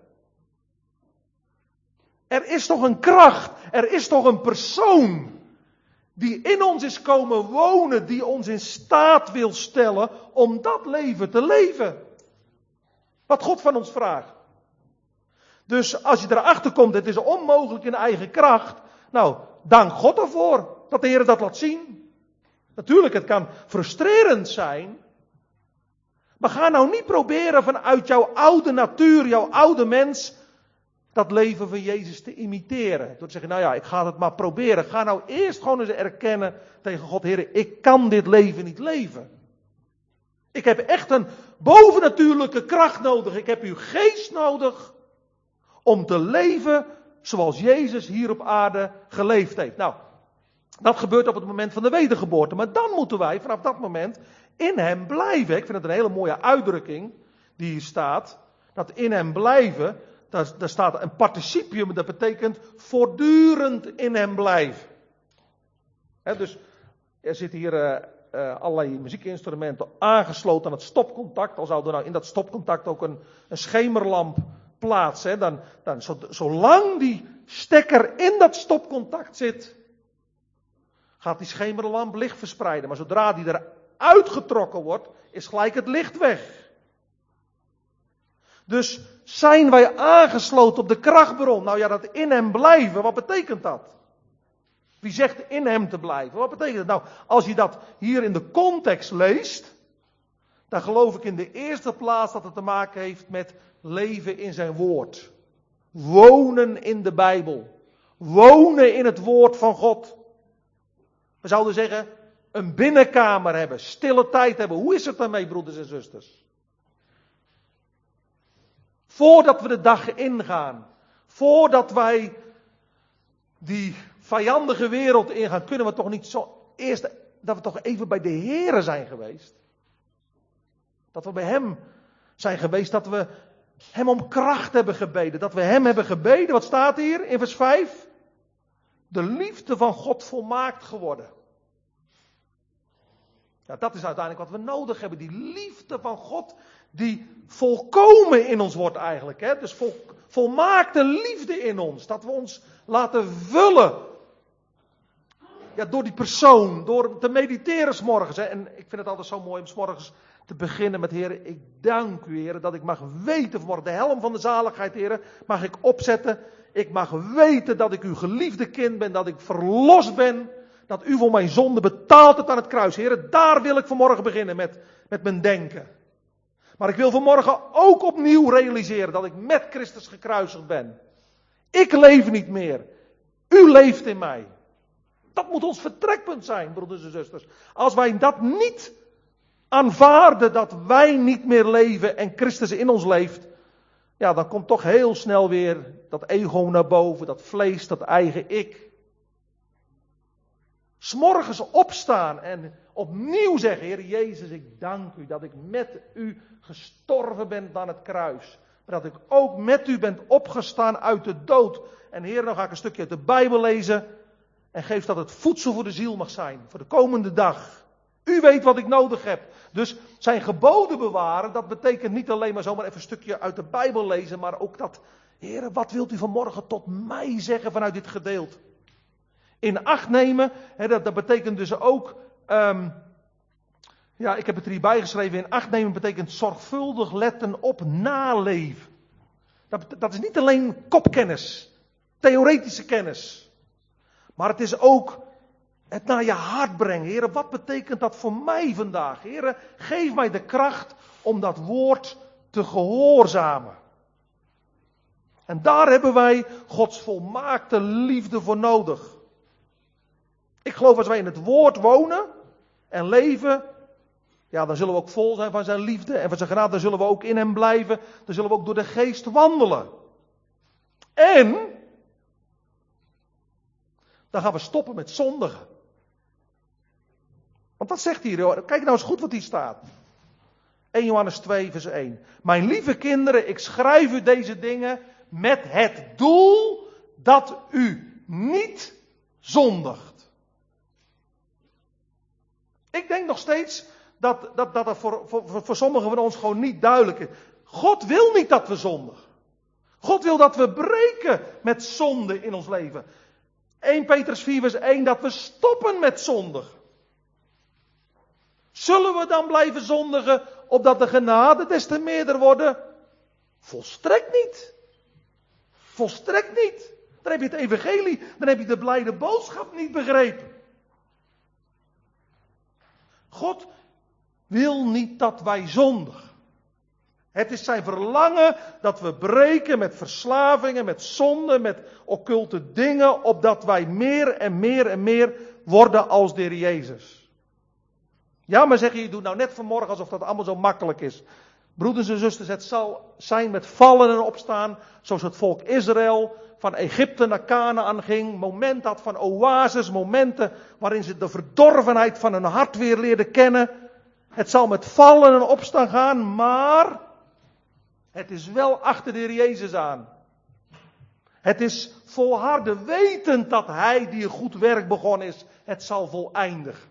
A: Er is toch een kracht, er is toch een persoon die in ons is komen wonen, die ons in staat wil stellen om dat leven te leven. Wat God van ons vraagt. Dus als je erachter komt, het is onmogelijk in eigen kracht. Nou, dank God ervoor dat de Heer dat laat zien. Natuurlijk, het kan frustrerend zijn. Maar ga nou niet proberen vanuit jouw oude natuur, jouw oude mens, dat leven van Jezus te imiteren. Door te zeggen, nou ja, ik ga het maar proberen. Ga nou eerst gewoon eens erkennen tegen God, Heer, ik kan dit leven niet leven. Ik heb echt een bovennatuurlijke kracht nodig. Ik heb uw geest nodig om te leven zoals Jezus hier op aarde geleefd heeft. Nou, dat gebeurt op het moment van de wedergeboorte. Maar dan moeten wij vanaf dat moment in hem blijven. Ik vind het een hele mooie uitdrukking die hier staat. Dat in hem blijven, daar, daar staat een participium, dat betekent voortdurend in hem blijven. He, dus er zitten hier uh, uh, allerlei muziekinstrumenten aangesloten aan het stopcontact. Al zou er nou in dat stopcontact ook een, een schemerlamp plaatsen. Dan, dan, zo, zolang die stekker in dat stopcontact zit, gaat die schemerlamp licht verspreiden. Maar zodra die eruit getrokken wordt, is gelijk het licht weg. Dus zijn wij aangesloten op de krachtbron? Nou ja, dat in hem blijven, wat betekent dat? Wie zegt in hem te blijven? Wat betekent dat? Nou, als je dat hier in de context leest, dan geloof ik in de eerste plaats dat het te maken heeft met leven in zijn woord. Wonen in de Bijbel. Wonen in het woord van God. We zouden zeggen, een binnenkamer hebben, stille tijd hebben. Hoe is het daarmee, broeders en zusters? Voordat we de dag ingaan, voordat wij die vijandige wereld ingaan, kunnen we toch niet zo eerst dat we toch even bij de Here zijn geweest. Dat we bij hem zijn geweest, dat we hem om kracht hebben gebeden, dat we hem hebben gebeden. Wat staat hier in vers vijf? De liefde van God volmaakt geworden. Nou, dat is uiteindelijk wat we nodig hebben. Die liefde van God die volkomen in ons wordt eigenlijk. Hè? Dus vol, volmaakte liefde in ons. Dat we ons laten vullen. Ja, door die persoon. Door te mediteren 's morgens. Hè? En ik vind het altijd zo mooi om 's morgens te beginnen met Heer, ik dank u Heer dat ik mag weten vanmorgen. De helm van de zaligheid Heer mag ik opzetten. Ik mag weten dat ik uw geliefde kind ben. Dat ik verlost ben. Dat u voor mijn zonde betaald hebt aan het kruis. Heer, daar wil ik vanmorgen beginnen met, met mijn denken. Maar ik wil vanmorgen ook opnieuw realiseren dat ik met Christus gekruisigd ben. Ik leef niet meer. U leeft in mij. Dat moet ons vertrekpunt zijn, broeders en zusters. Als wij dat niet aanvaarden, dat wij niet meer leven en Christus in ons leeft, ja, dan komt toch heel snel weer dat ego naar boven, dat vlees, dat eigen ik. 'S Morgens opstaan en opnieuw zeggen, Heer Jezus, ik dank u dat ik met u gestorven ben aan het kruis. Maar dat ik ook met u ben opgestaan uit de dood. En Heer, dan ga ik een stukje uit de Bijbel lezen. En geef dat het voedsel voor de ziel mag zijn. Voor de komende dag. U weet wat ik nodig heb. Dus zijn geboden bewaren, dat betekent niet alleen maar zomaar even een stukje uit de Bijbel lezen. Maar ook dat, Heer, wat wilt u vanmorgen tot mij zeggen vanuit dit gedeelte? In acht nemen, hè, dat, dat betekent dus ook, um, ja, ik heb het er hierbij geschreven, in acht nemen betekent zorgvuldig letten op naleven. Dat, dat is niet alleen kopkennis, theoretische kennis, maar het is ook het naar je hart brengen. Heren, wat betekent dat voor mij vandaag? Heren, geef mij de kracht om dat woord te gehoorzamen. En daar hebben wij Gods volmaakte liefde voor nodig. Ik geloof als wij in het woord wonen en leven, ja, dan zullen we ook vol zijn van zijn liefde en van zijn genade. Dan zullen we ook in hem blijven. Dan zullen we ook door de geest wandelen. En dan gaan we stoppen met zondigen. Want dat zegt hier, hoor. Kijk nou eens goed wat hier staat. eerste Johannes twee vers één. Mijn lieve kinderen, ik schrijf u deze dingen met het doel dat u niet zondigt. Ik denk nog steeds dat dat, dat, dat voor, voor, voor sommigen van ons gewoon niet duidelijk is. God wil niet dat we zondigen. God wil dat we breken met zonde in ons leven. eerste Petrus vier vers één, dat we stoppen met zondigen. Zullen we dan blijven zondigen, opdat de genade des te meerder worden? Volstrekt niet. Volstrekt niet. Dan heb je het evangelie, dan heb je de blijde boodschap niet begrepen. God wil niet dat wij zondigen. Het is zijn verlangen dat we breken met verslavingen, met zonden, met occulte dingen, opdat wij meer en meer en meer worden als de Heer Jezus. Ja, maar zeg je, je doet nou net vanmorgen alsof dat allemaal zo makkelijk is. Broeders en zusters, het zal zijn met vallen en opstaan, zoals het volk Israël van Egypte naar Kanaan ging. Moment had van oases, momenten waarin ze de verdorvenheid van hun hart weer leerden kennen. Het zal met vallen en opstaan gaan, maar het is wel achter de Heer Jezus aan. Het is volharden, wetend dat Hij die een goed werk begonnen is, het zal voleindigen.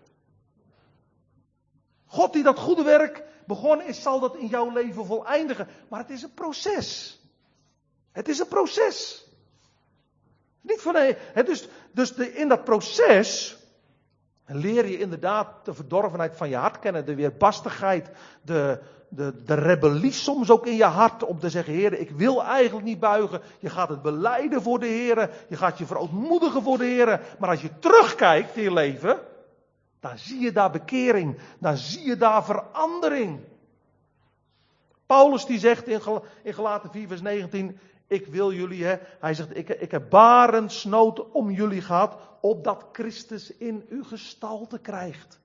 A: God die dat goede werk begonnen is, zal dat in jouw leven voleindigen. Maar het is een proces. Het is een proces. Niet van, he, dus dus de, in dat proces leer je inderdaad de verdorvenheid van je hart kennen. De weerbarstigheid, de, de, de rebellie soms ook in je hart. Om te zeggen, Heer, ik wil eigenlijk niet buigen. Je gaat het belijden voor de Heer. Je gaat je verootmoedigen voor de Heer. Maar als je terugkijkt in je leven, dan zie je daar bekering. Dan zie je daar verandering. Paulus die zegt in, Gal- in Galaten vier vers negentien... Ik wil jullie, hè, hij zegt, ik, ik heb barensnood om jullie gehad, opdat Christus in uw gestalte krijgt.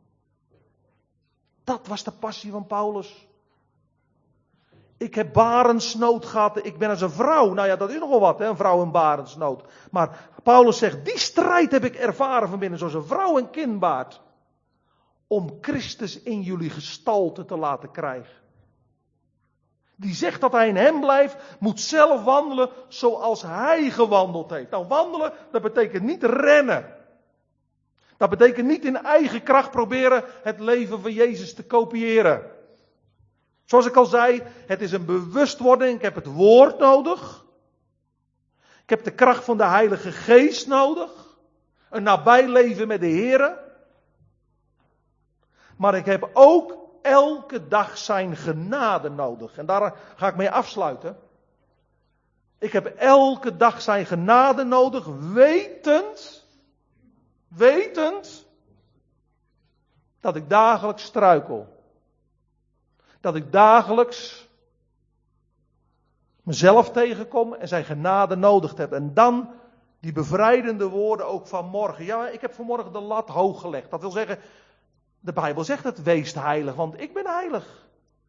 A: Dat was de passie van Paulus. Ik heb barensnood gehad, ik ben als een vrouw. Nou ja, dat is nogal wat, hè, een vrouw in barensnood. Maar Paulus zegt, die strijd heb ik ervaren van binnen, zoals een vrouw een kindbaard. Om Christus in jullie gestalte te laten krijgen. Die zegt dat hij in hem blijft, moet zelf wandelen zoals hij gewandeld heeft. Nou, wandelen, dat betekent niet rennen. Dat betekent niet in eigen kracht proberen het leven van Jezus te kopiëren. Zoals ik al zei, het is een bewustwording. Ik heb het woord nodig. Ik heb de kracht van de Heilige Geest nodig. Een nabij leven met de Heer. Maar ik heb ook elke dag zijn genade nodig. En daar ga ik mee afsluiten. Ik heb elke dag zijn genade nodig, wetend, wetend, dat ik dagelijks struikel. Dat ik dagelijks mezelf tegenkom en zijn genade nodig heb. En dan die bevrijdende woorden ook van morgen. Ja, ik heb vanmorgen de lat hoog gelegd. Dat wil zeggen, de Bijbel zegt het, wees heilig, want ik ben heilig.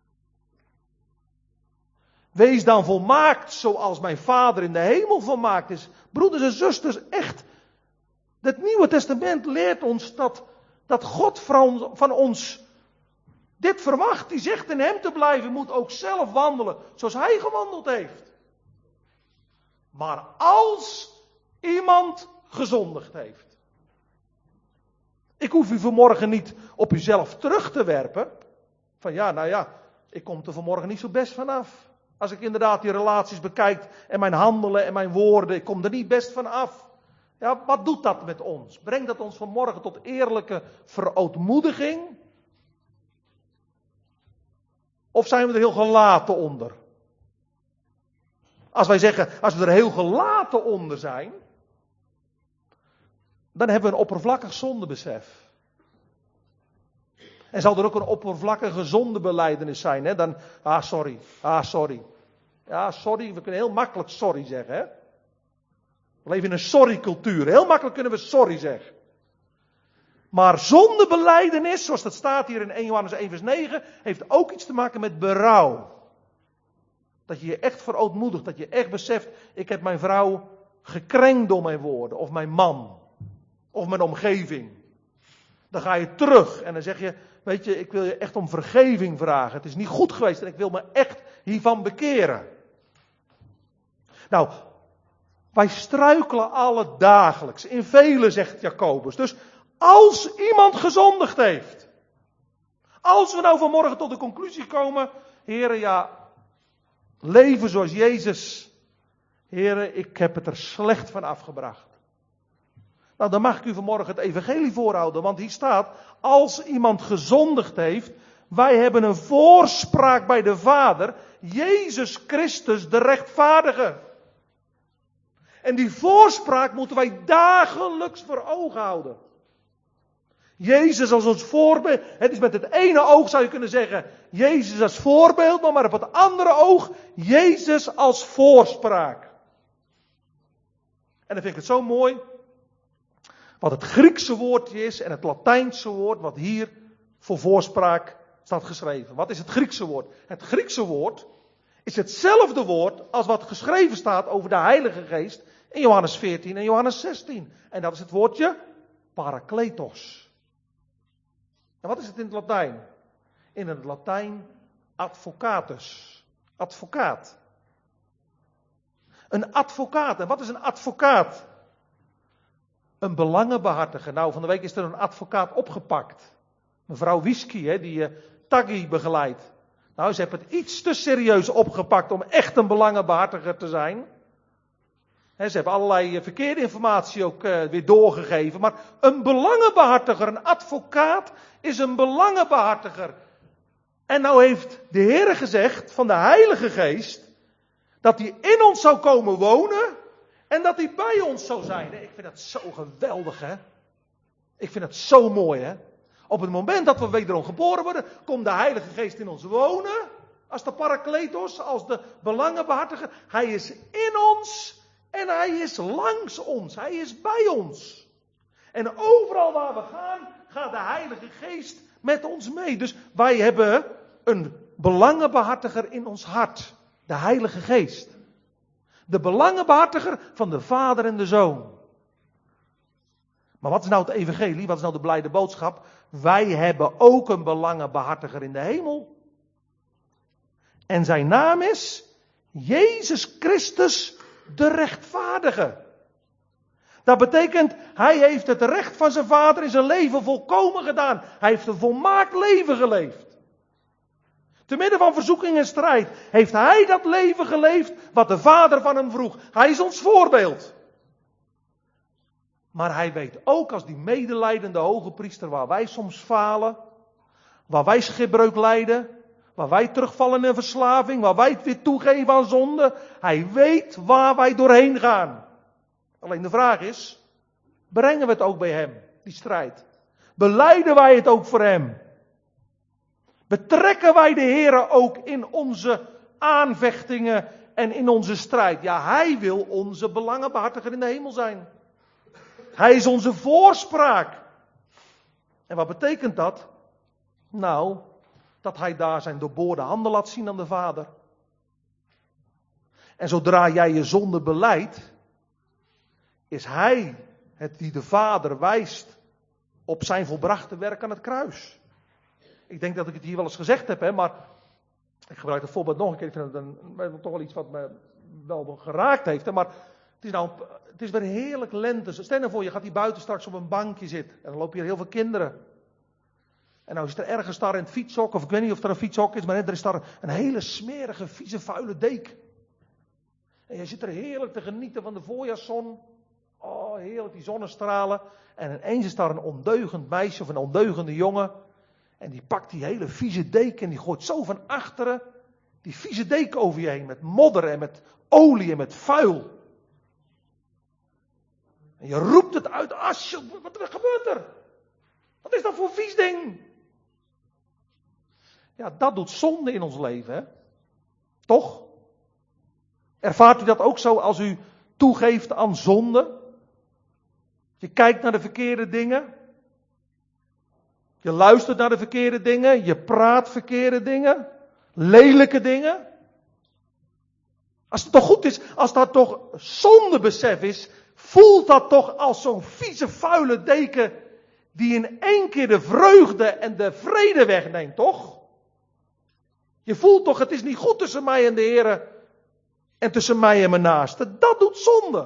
A: Wees dan volmaakt zoals mijn Vader in de hemel volmaakt is. Broeders en zusters, echt. Het Nieuwe Testament leert ons dat, dat God van, van ons dit verwacht. Die zegt in hem te blijven, moet ook zelf wandelen zoals hij gewandeld heeft. Maar als iemand gezondigd heeft. Ik hoef u vanmorgen niet op uzelf terug te werpen. Van ja, nou ja, ik kom er vanmorgen niet zo best vanaf. Als ik inderdaad die relaties bekijk en mijn handelen en mijn woorden, ik kom er niet best van af. Ja, wat doet dat met ons? Brengt dat ons vanmorgen tot eerlijke verootmoediging? Of zijn we er heel gelaten onder? Als wij zeggen, als we er heel gelaten onder zijn, dan hebben we een oppervlakkig zondebesef. En zal er ook een oppervlakkige zondebelijdenis zijn, hè? Dan, ah sorry, ah sorry. Ja, sorry, we kunnen heel makkelijk sorry zeggen, hè? We leven in een sorry-cultuur. Heel makkelijk kunnen we sorry zeggen. Maar zondebelijdenis, zoals dat staat hier in eerste Johannes één vers negen, heeft ook iets te maken met berouw. Dat je je echt verootmoedigt, dat je echt beseft, ik heb mijn vrouw gekrenkt door mijn woorden, of mijn man, of mijn omgeving. Dan ga je terug en dan zeg je, weet je, ik wil je echt om vergeving vragen. Het is niet goed geweest en ik wil me echt hiervan bekeren. Nou, wij struikelen alle dagelijks. In vele, zegt Jacobus. Dus als iemand gezondigd heeft. Als we nou vanmorgen tot de conclusie komen. Heren, ja, leven zoals Jezus. Heren, ik heb het er slecht van afgebracht. Nou, dan mag ik u vanmorgen het evangelie voorhouden. Want hier staat, als iemand gezondigd heeft. Wij hebben een voorspraak bij de Vader. Jezus Christus, de rechtvaardige. En die voorspraak moeten wij dagelijks voor ogen houden. Jezus als ons voorbeeld. Het is met het ene oog zou je kunnen zeggen. Jezus als voorbeeld. Maar, maar op het andere oog. Jezus als voorspraak. En dan vind ik het zo mooi. Wat het Griekse woordje is. En het Latijnse woord. Wat hier voor voorspraak staat geschreven. Wat is het Griekse woord? Het Griekse woord is hetzelfde woord als wat geschreven staat over de Heilige Geest in Johannes veertien en Johannes zestien. En dat is het woordje parakletos. En wat is het in het Latijn? In het Latijn advocatus. Advocaat. Een advocaat. En wat is een advocaat? Een belangenbehartiger. Nou, van de week is er een advocaat opgepakt. Mevrouw Whisky, hè, die uh, Taggi begeleidt. Nou, ze hebben het iets te serieus opgepakt om echt een belangenbehartiger te zijn. He, ze hebben allerlei verkeerde informatie ook uh, weer doorgegeven. Maar een belangenbehartiger, een advocaat, is een belangenbehartiger. En nou heeft de Heer gezegd van de Heilige Geest, dat hij in ons zou komen wonen en dat hij bij ons zou zijn. Ik vind dat zo geweldig, hè. Ik vind dat zo mooi, hè. Op het moment dat we wederom geboren worden, komt de Heilige Geest in ons wonen. Als de Parakletos, als de belangenbehartiger. Hij is in ons en hij is langs ons. Hij is bij ons. En overal waar we gaan, gaat de Heilige Geest met ons mee. Dus wij hebben een belangenbehartiger in ons hart. De Heilige Geest. De belangenbehartiger van de Vader en de Zoon. Maar wat is nou het evangelie? Wat is nou de blijde boodschap? Wij hebben ook een belangenbehartiger in de hemel. En zijn naam is Jezus Christus de rechtvaardige. Dat betekent, hij heeft het recht van zijn Vader in zijn leven volkomen gedaan. Hij heeft een volmaakt leven geleefd. Te midden van verzoeking en strijd heeft hij dat leven geleefd wat de Vader van hem vroeg. Hij is ons voorbeeld. Maar hij weet ook als die medelijdende hoge priester waar wij soms falen, waar wij schipbreuk lijden, waar wij terugvallen in verslaving, waar wij het weer toegeven aan zonde. Hij weet waar wij doorheen gaan. Alleen de vraag is, brengen we het ook bij hem, die strijd? Belijden wij het ook voor hem? Betrekken wij de Heere ook in onze aanvechtingen en in onze strijd? Ja, hij wil onze belangenbehartiger in de hemel zijn. Hij is onze voorspraak. En wat betekent dat? Nou, dat hij daar zijn doorboorde handen laat zien aan de Vader. En zodra jij je zonde belijdt, is hij het die de Vader wijst op zijn volbrachte werk aan het kruis. Ik denk dat ik het hier wel eens gezegd heb, hè, maar ik gebruik het voorbeeld nog een keer. Ik vind het een, toch wel iets wat me wel geraakt heeft. Hè, maar het is, nou, het is weer heerlijk lente. Stel je voor, je gaat hier buiten straks op een bankje zitten. En dan lopen hier heel veel kinderen. En nou is er ergens daar in het fietshok, of ik weet niet of er een fietshok is, maar er is daar een hele smerige, vieze, vuile deek. En je zit er heerlijk te genieten van de voorjaarszon. Oh, heerlijk, die zonnestralen. En ineens is daar een ondeugend meisje of een ondeugende jongen. En die pakt die hele vieze deken en die gooit zo van achteren die vieze deken over je heen. Met modder en met olie en met vuil. En je roept het uit, asje, wat gebeurt er? Wat is dat voor vies ding? Ja, dat doet zonde in ons leven, hè? Toch? Ervaart u dat ook zo als u toegeeft aan zonde? Je kijkt naar de verkeerde dingen. Je luistert naar de verkeerde dingen. Je praat verkeerde dingen. Lelijke dingen. Als het toch goed is, als dat toch zondebesef is, voelt dat toch als zo'n vieze, vuile deken die in één keer de vreugde en de vrede wegneemt, toch? Je voelt toch, het is niet goed tussen mij en de Heer en tussen mij en mijn naaste. Dat doet zonde.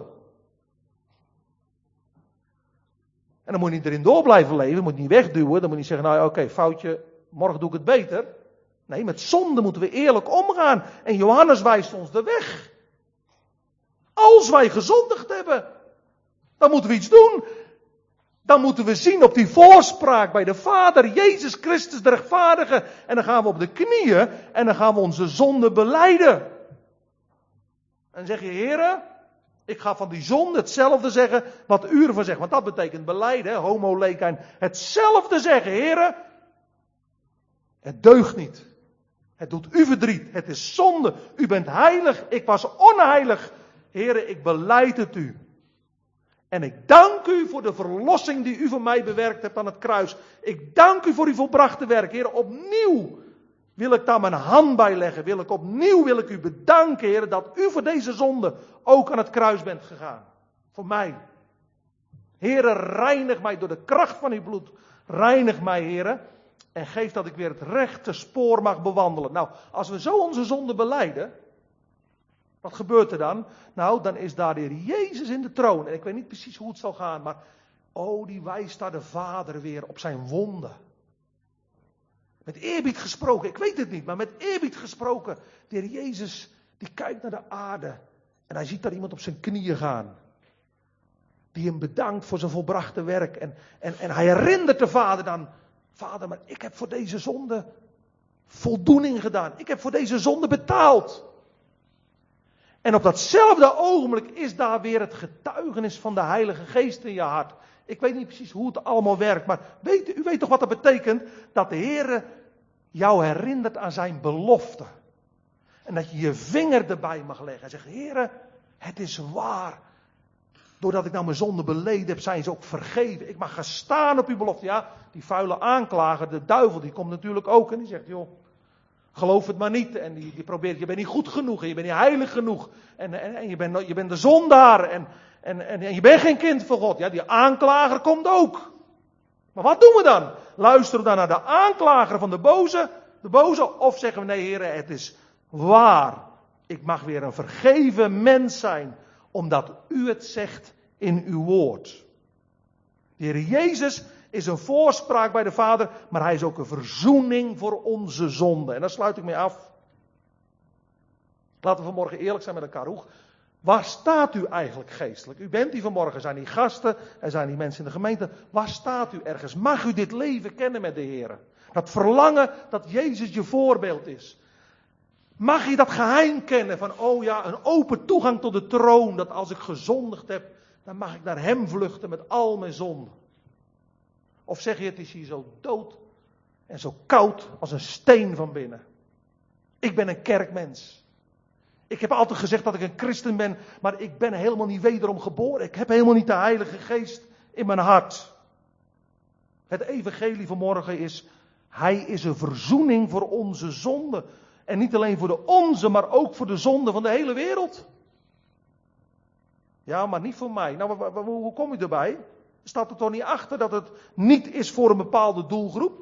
A: En dan moet je niet erin door blijven leven, moet je niet wegduwen. Dan moet je niet zeggen, nou oké, okay, foutje, morgen doe ik het beter. Nee, met zonde moeten we eerlijk omgaan. En Johannes wijst ons de weg. Als wij gezondigd hebben, dan moeten we iets doen. Dan moeten we zien op die voorspraak bij de Vader, Jezus Christus de rechtvaardige. En dan gaan we op de knieën en dan gaan we onze zonde belijden. En dan zeg je, Heere, ik ga van die zonde hetzelfde zeggen wat u ervan zegt. Want dat betekent belijden, homo lekein. Hetzelfde zeggen, Heere. Het deugt niet. Het doet u verdriet. Het is zonde. U bent heilig. Ik was onheilig. Heere, ik belijd het u. En ik dank u voor de verlossing die u voor mij bewerkt hebt aan het kruis. Ik dank u voor uw volbrachte werk. Heere, opnieuw wil ik daar mijn hand bij leggen. Wil ik opnieuw wil ik u bedanken, Heere, dat u voor deze zonde ook aan het kruis bent gegaan. Voor mij. Heere, reinig mij door de kracht van uw bloed. Reinig mij, Heere. En geef dat ik weer het rechte spoor mag bewandelen. Nou, als we zo onze zonde belijden. Wat gebeurt er dan? Nou, dan is daar de Heer Jezus in de troon. En ik weet niet precies hoe het zal gaan. Maar, oh, die wijst daar de Vader weer op zijn wonden. Met eerbied gesproken, ik weet het niet, maar met eerbied gesproken. De Heer Jezus, die kijkt naar de aarde. En hij ziet daar iemand op zijn knieën gaan. Die hem bedankt voor zijn volbrachte werk. En, en, en hij herinnert de vader dan. Vader, maar ik heb voor deze zonde voldoening gedaan. Ik heb voor deze zonde betaald. En op datzelfde ogenblik is daar weer het getuigenis van de Heilige Geest in je hart. Ik weet niet precies hoe het allemaal werkt. Maar weet, u weet toch wat dat betekent? Dat de Heer jou herinnert aan zijn belofte. En dat je je vinger erbij mag leggen. En zegt, Heer, het is waar. Doordat ik nou mijn zonde beleden heb, zijn ze ook vergeven. Ik mag gaan staan op uw belofte. Ja, die vuile aanklager, de duivel, die komt natuurlijk ook. En die zegt, joh, geloof het maar niet. En die, die probeert, je bent niet goed genoeg. En je bent niet heilig genoeg. En, en, en je, bent, je bent de zondaar. En, en, en, en je bent geen kind van God. Ja, die aanklager komt ook. Maar wat doen we dan? Luisteren we dan naar de aanklager van de boze? De boze? Of zeggen we, nee Heer, het is waar. Ik mag weer een vergeven mens zijn. Omdat u het zegt in uw woord. De Heer Jezus is een voorspraak bij de Vader. Maar hij is ook een verzoening voor onze zonde. En daar sluit ik mee af. Laten we vanmorgen eerlijk zijn met elkaar. Hoe, waar staat u eigenlijk geestelijk? U bent hier vanmorgen. Er zijn die gasten. Er zijn die mensen in de gemeente. Waar staat u ergens? Mag u dit leven kennen met de Heer? Dat verlangen dat Jezus je voorbeeld is. Mag je dat geheim kennen van, oh ja, een open toegang tot de troon. Dat als ik gezondigd heb, dan mag ik naar hem vluchten met al mijn zonden. Of zeg je, het is hier zo dood en zo koud als een steen van binnen. Ik ben een kerkmens. Ik heb altijd gezegd dat ik een christen ben, maar ik ben helemaal niet wederom geboren. Ik heb helemaal niet de Heilige Geest in mijn hart. Het evangelie van morgen is, hij is een verzoening voor onze zonde. En niet alleen voor de onze, maar ook voor de zonde van de hele wereld. Ja, maar niet voor mij. Nou, hoe kom je erbij? Staat er toch niet achter dat het niet is voor een bepaalde doelgroep?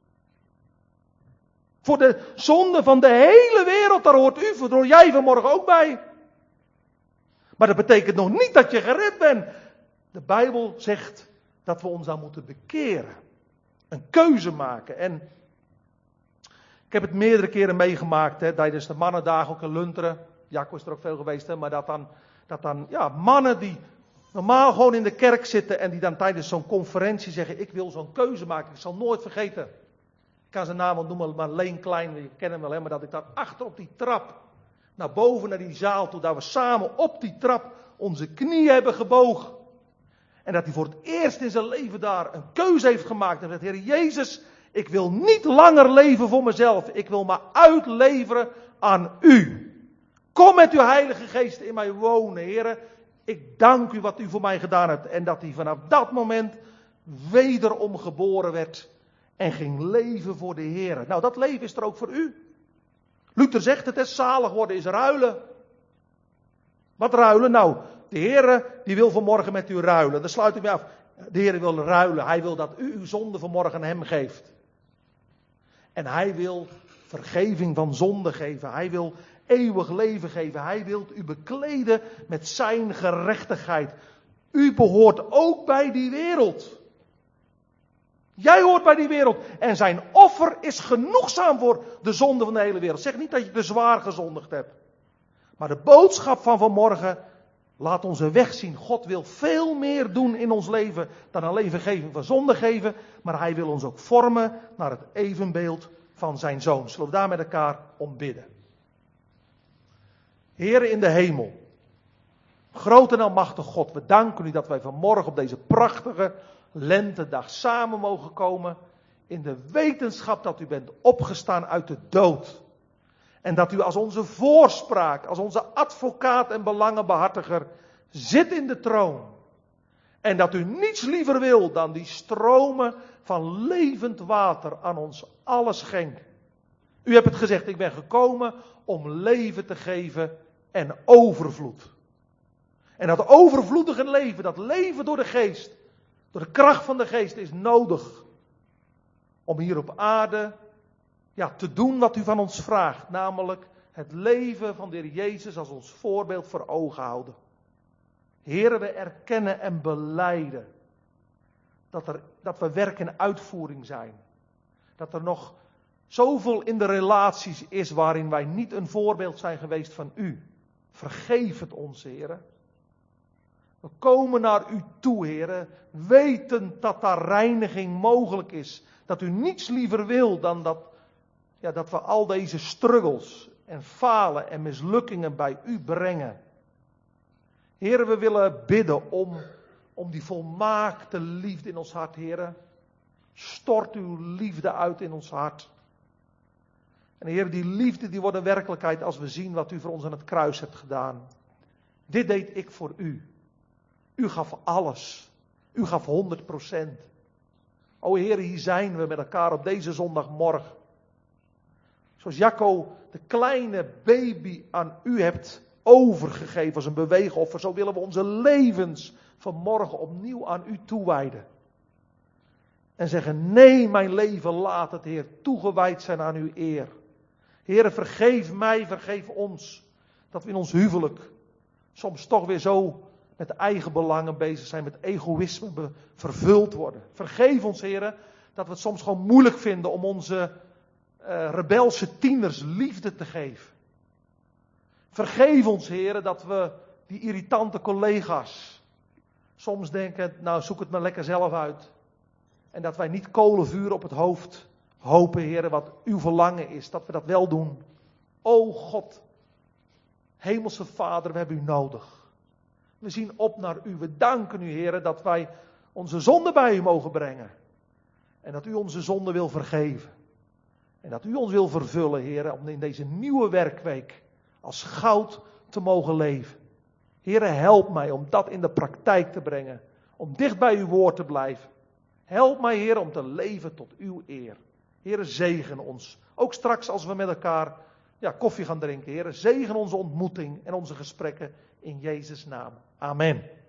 A: Voor de zonde van de hele wereld, daar hoort u, daar hoor jij vanmorgen ook bij. Maar dat betekent nog niet dat je gered bent. De Bijbel zegt dat we ons dan moeten bekeren. Een keuze maken. En ik heb het meerdere keren meegemaakt, hè, tijdens de mannendagen ook in Lunteren. Jacco is er ook veel geweest, hè, maar dat dan, dat dan, ja, mannen die normaal gewoon in de kerk zitten en die dan tijdens zo'n conferentie zeggen, ik wil zo'n keuze maken, ik zal nooit vergeten. Ik kan zijn naam wel noemen, maar Leen Klein, je kent hem wel, hè, maar dat ik daar achter op die trap, naar boven naar die zaal toe, dat we samen op die trap onze knieën hebben gebogen. En dat hij voor het eerst in zijn leven daar een keuze heeft gemaakt en zegt, Heer Jezus, ik wil niet langer leven voor mezelf. Ik wil me uitleveren aan u. Kom met uw Heilige Geest in mij wonen, Heer. Ik dank u wat u voor mij gedaan hebt. En dat hij vanaf dat moment wederom geboren werd. En ging leven voor de Heer. Nou, dat leven is er ook voor u. Luther zegt het, hè, zalig worden is ruilen. Wat ruilen? Nou, de Heer die wil vanmorgen met u ruilen. Daar sluit ik me af. De Heer wil ruilen. Hij wil dat u uw zonde vanmorgen aan hem geeft. En hij wil vergeving van zonde geven. Hij wil eeuwig leven geven. Hij wil u bekleden met zijn gerechtigheid. U behoort ook bij die wereld. Jij hoort bij die wereld. En zijn offer is genoegzaam voor de zonde van de hele wereld. Zeg niet dat je te zwaar gezondigd hebt. Maar de boodschap van vanmorgen laat onze weg zien. God wil veel meer doen in ons leven dan alleen vergeving van zonde geven. Maar hij wil ons ook vormen naar het evenbeeld van zijn zoon. Zullen we daar met elkaar om bidden. Heere in de hemel. Groot en almachtig God. We danken u dat wij vanmorgen op deze prachtige lentedag samen mogen komen. In de wetenschap dat u bent opgestaan uit de dood. En dat u als onze voorspraak, als onze advocaat en belangenbehartiger zit in de troon. En dat u niets liever wil dan die stromen van levend water aan ons alles schenken. U hebt het gezegd, ik ben gekomen om leven te geven en overvloed. En dat overvloedige leven, dat leven door de geest, door de kracht van de geest is nodig. Om hier op aarde ja, te doen wat u van ons vraagt. Namelijk het leven van de Heer Jezus als ons voorbeeld voor ogen houden. Heren, we erkennen en belijden dat, er, dat we werk in uitvoering zijn. Dat er nog zoveel in de relaties is waarin wij niet een voorbeeld zijn geweest van u. Vergeef het ons, Heere. We komen naar u toe, Heere, weten dat daar reiniging mogelijk is. Dat u niets liever wil dan dat, ja, dat we al deze struggles en falen en mislukkingen bij u brengen. Heere, we willen bidden om, om die volmaakte liefde in ons hart, Heere. Stort uw liefde uit in ons hart. En Heer, die liefde die wordt een werkelijkheid als we zien wat u voor ons aan het kruis hebt gedaan. Dit deed ik voor u. U gaf alles. U gaf honderd procent. O Heer, hier zijn we met elkaar op deze zondagmorgen. Zoals Jacco de kleine baby aan u hebt overgegeven als een beweegoffer, zo willen we onze levens vanmorgen opnieuw aan u toewijden. En zeggen, nee, mijn leven laat het, Heer, toegewijd zijn aan uw eer. Heere, vergeef mij, vergeef ons, dat we in ons huwelijk soms toch weer zo met eigen belangen bezig zijn, met egoïsme be- vervuld worden. Vergeef ons, Heere, dat we het soms gewoon moeilijk vinden om onze uh, rebelse tieners liefde te geven. Vergeef ons, Heere, dat we die irritante collega's soms denken, nou zoek het maar lekker zelf uit. En dat wij niet kolenvuur op het hoofd hopen, Heere, wat uw verlangen is, dat we dat wel doen. O God, Hemelse Vader, we hebben u nodig. We zien op naar u. We danken u, Heere, dat wij onze zonde bij u mogen brengen. En dat u onze zonde wil vergeven. En dat u ons wil vervullen, Heere, om in deze nieuwe werkweek als goud te mogen leven. Heere, help mij om dat in de praktijk te brengen. Om dicht bij uw woord te blijven. Help mij, Heer, om te leven tot uw eer. Heere, zegen ons. Ook straks als we met elkaar ja, koffie gaan drinken. Heere, zegen onze ontmoeting en onze gesprekken in Jezus' naam. Amen.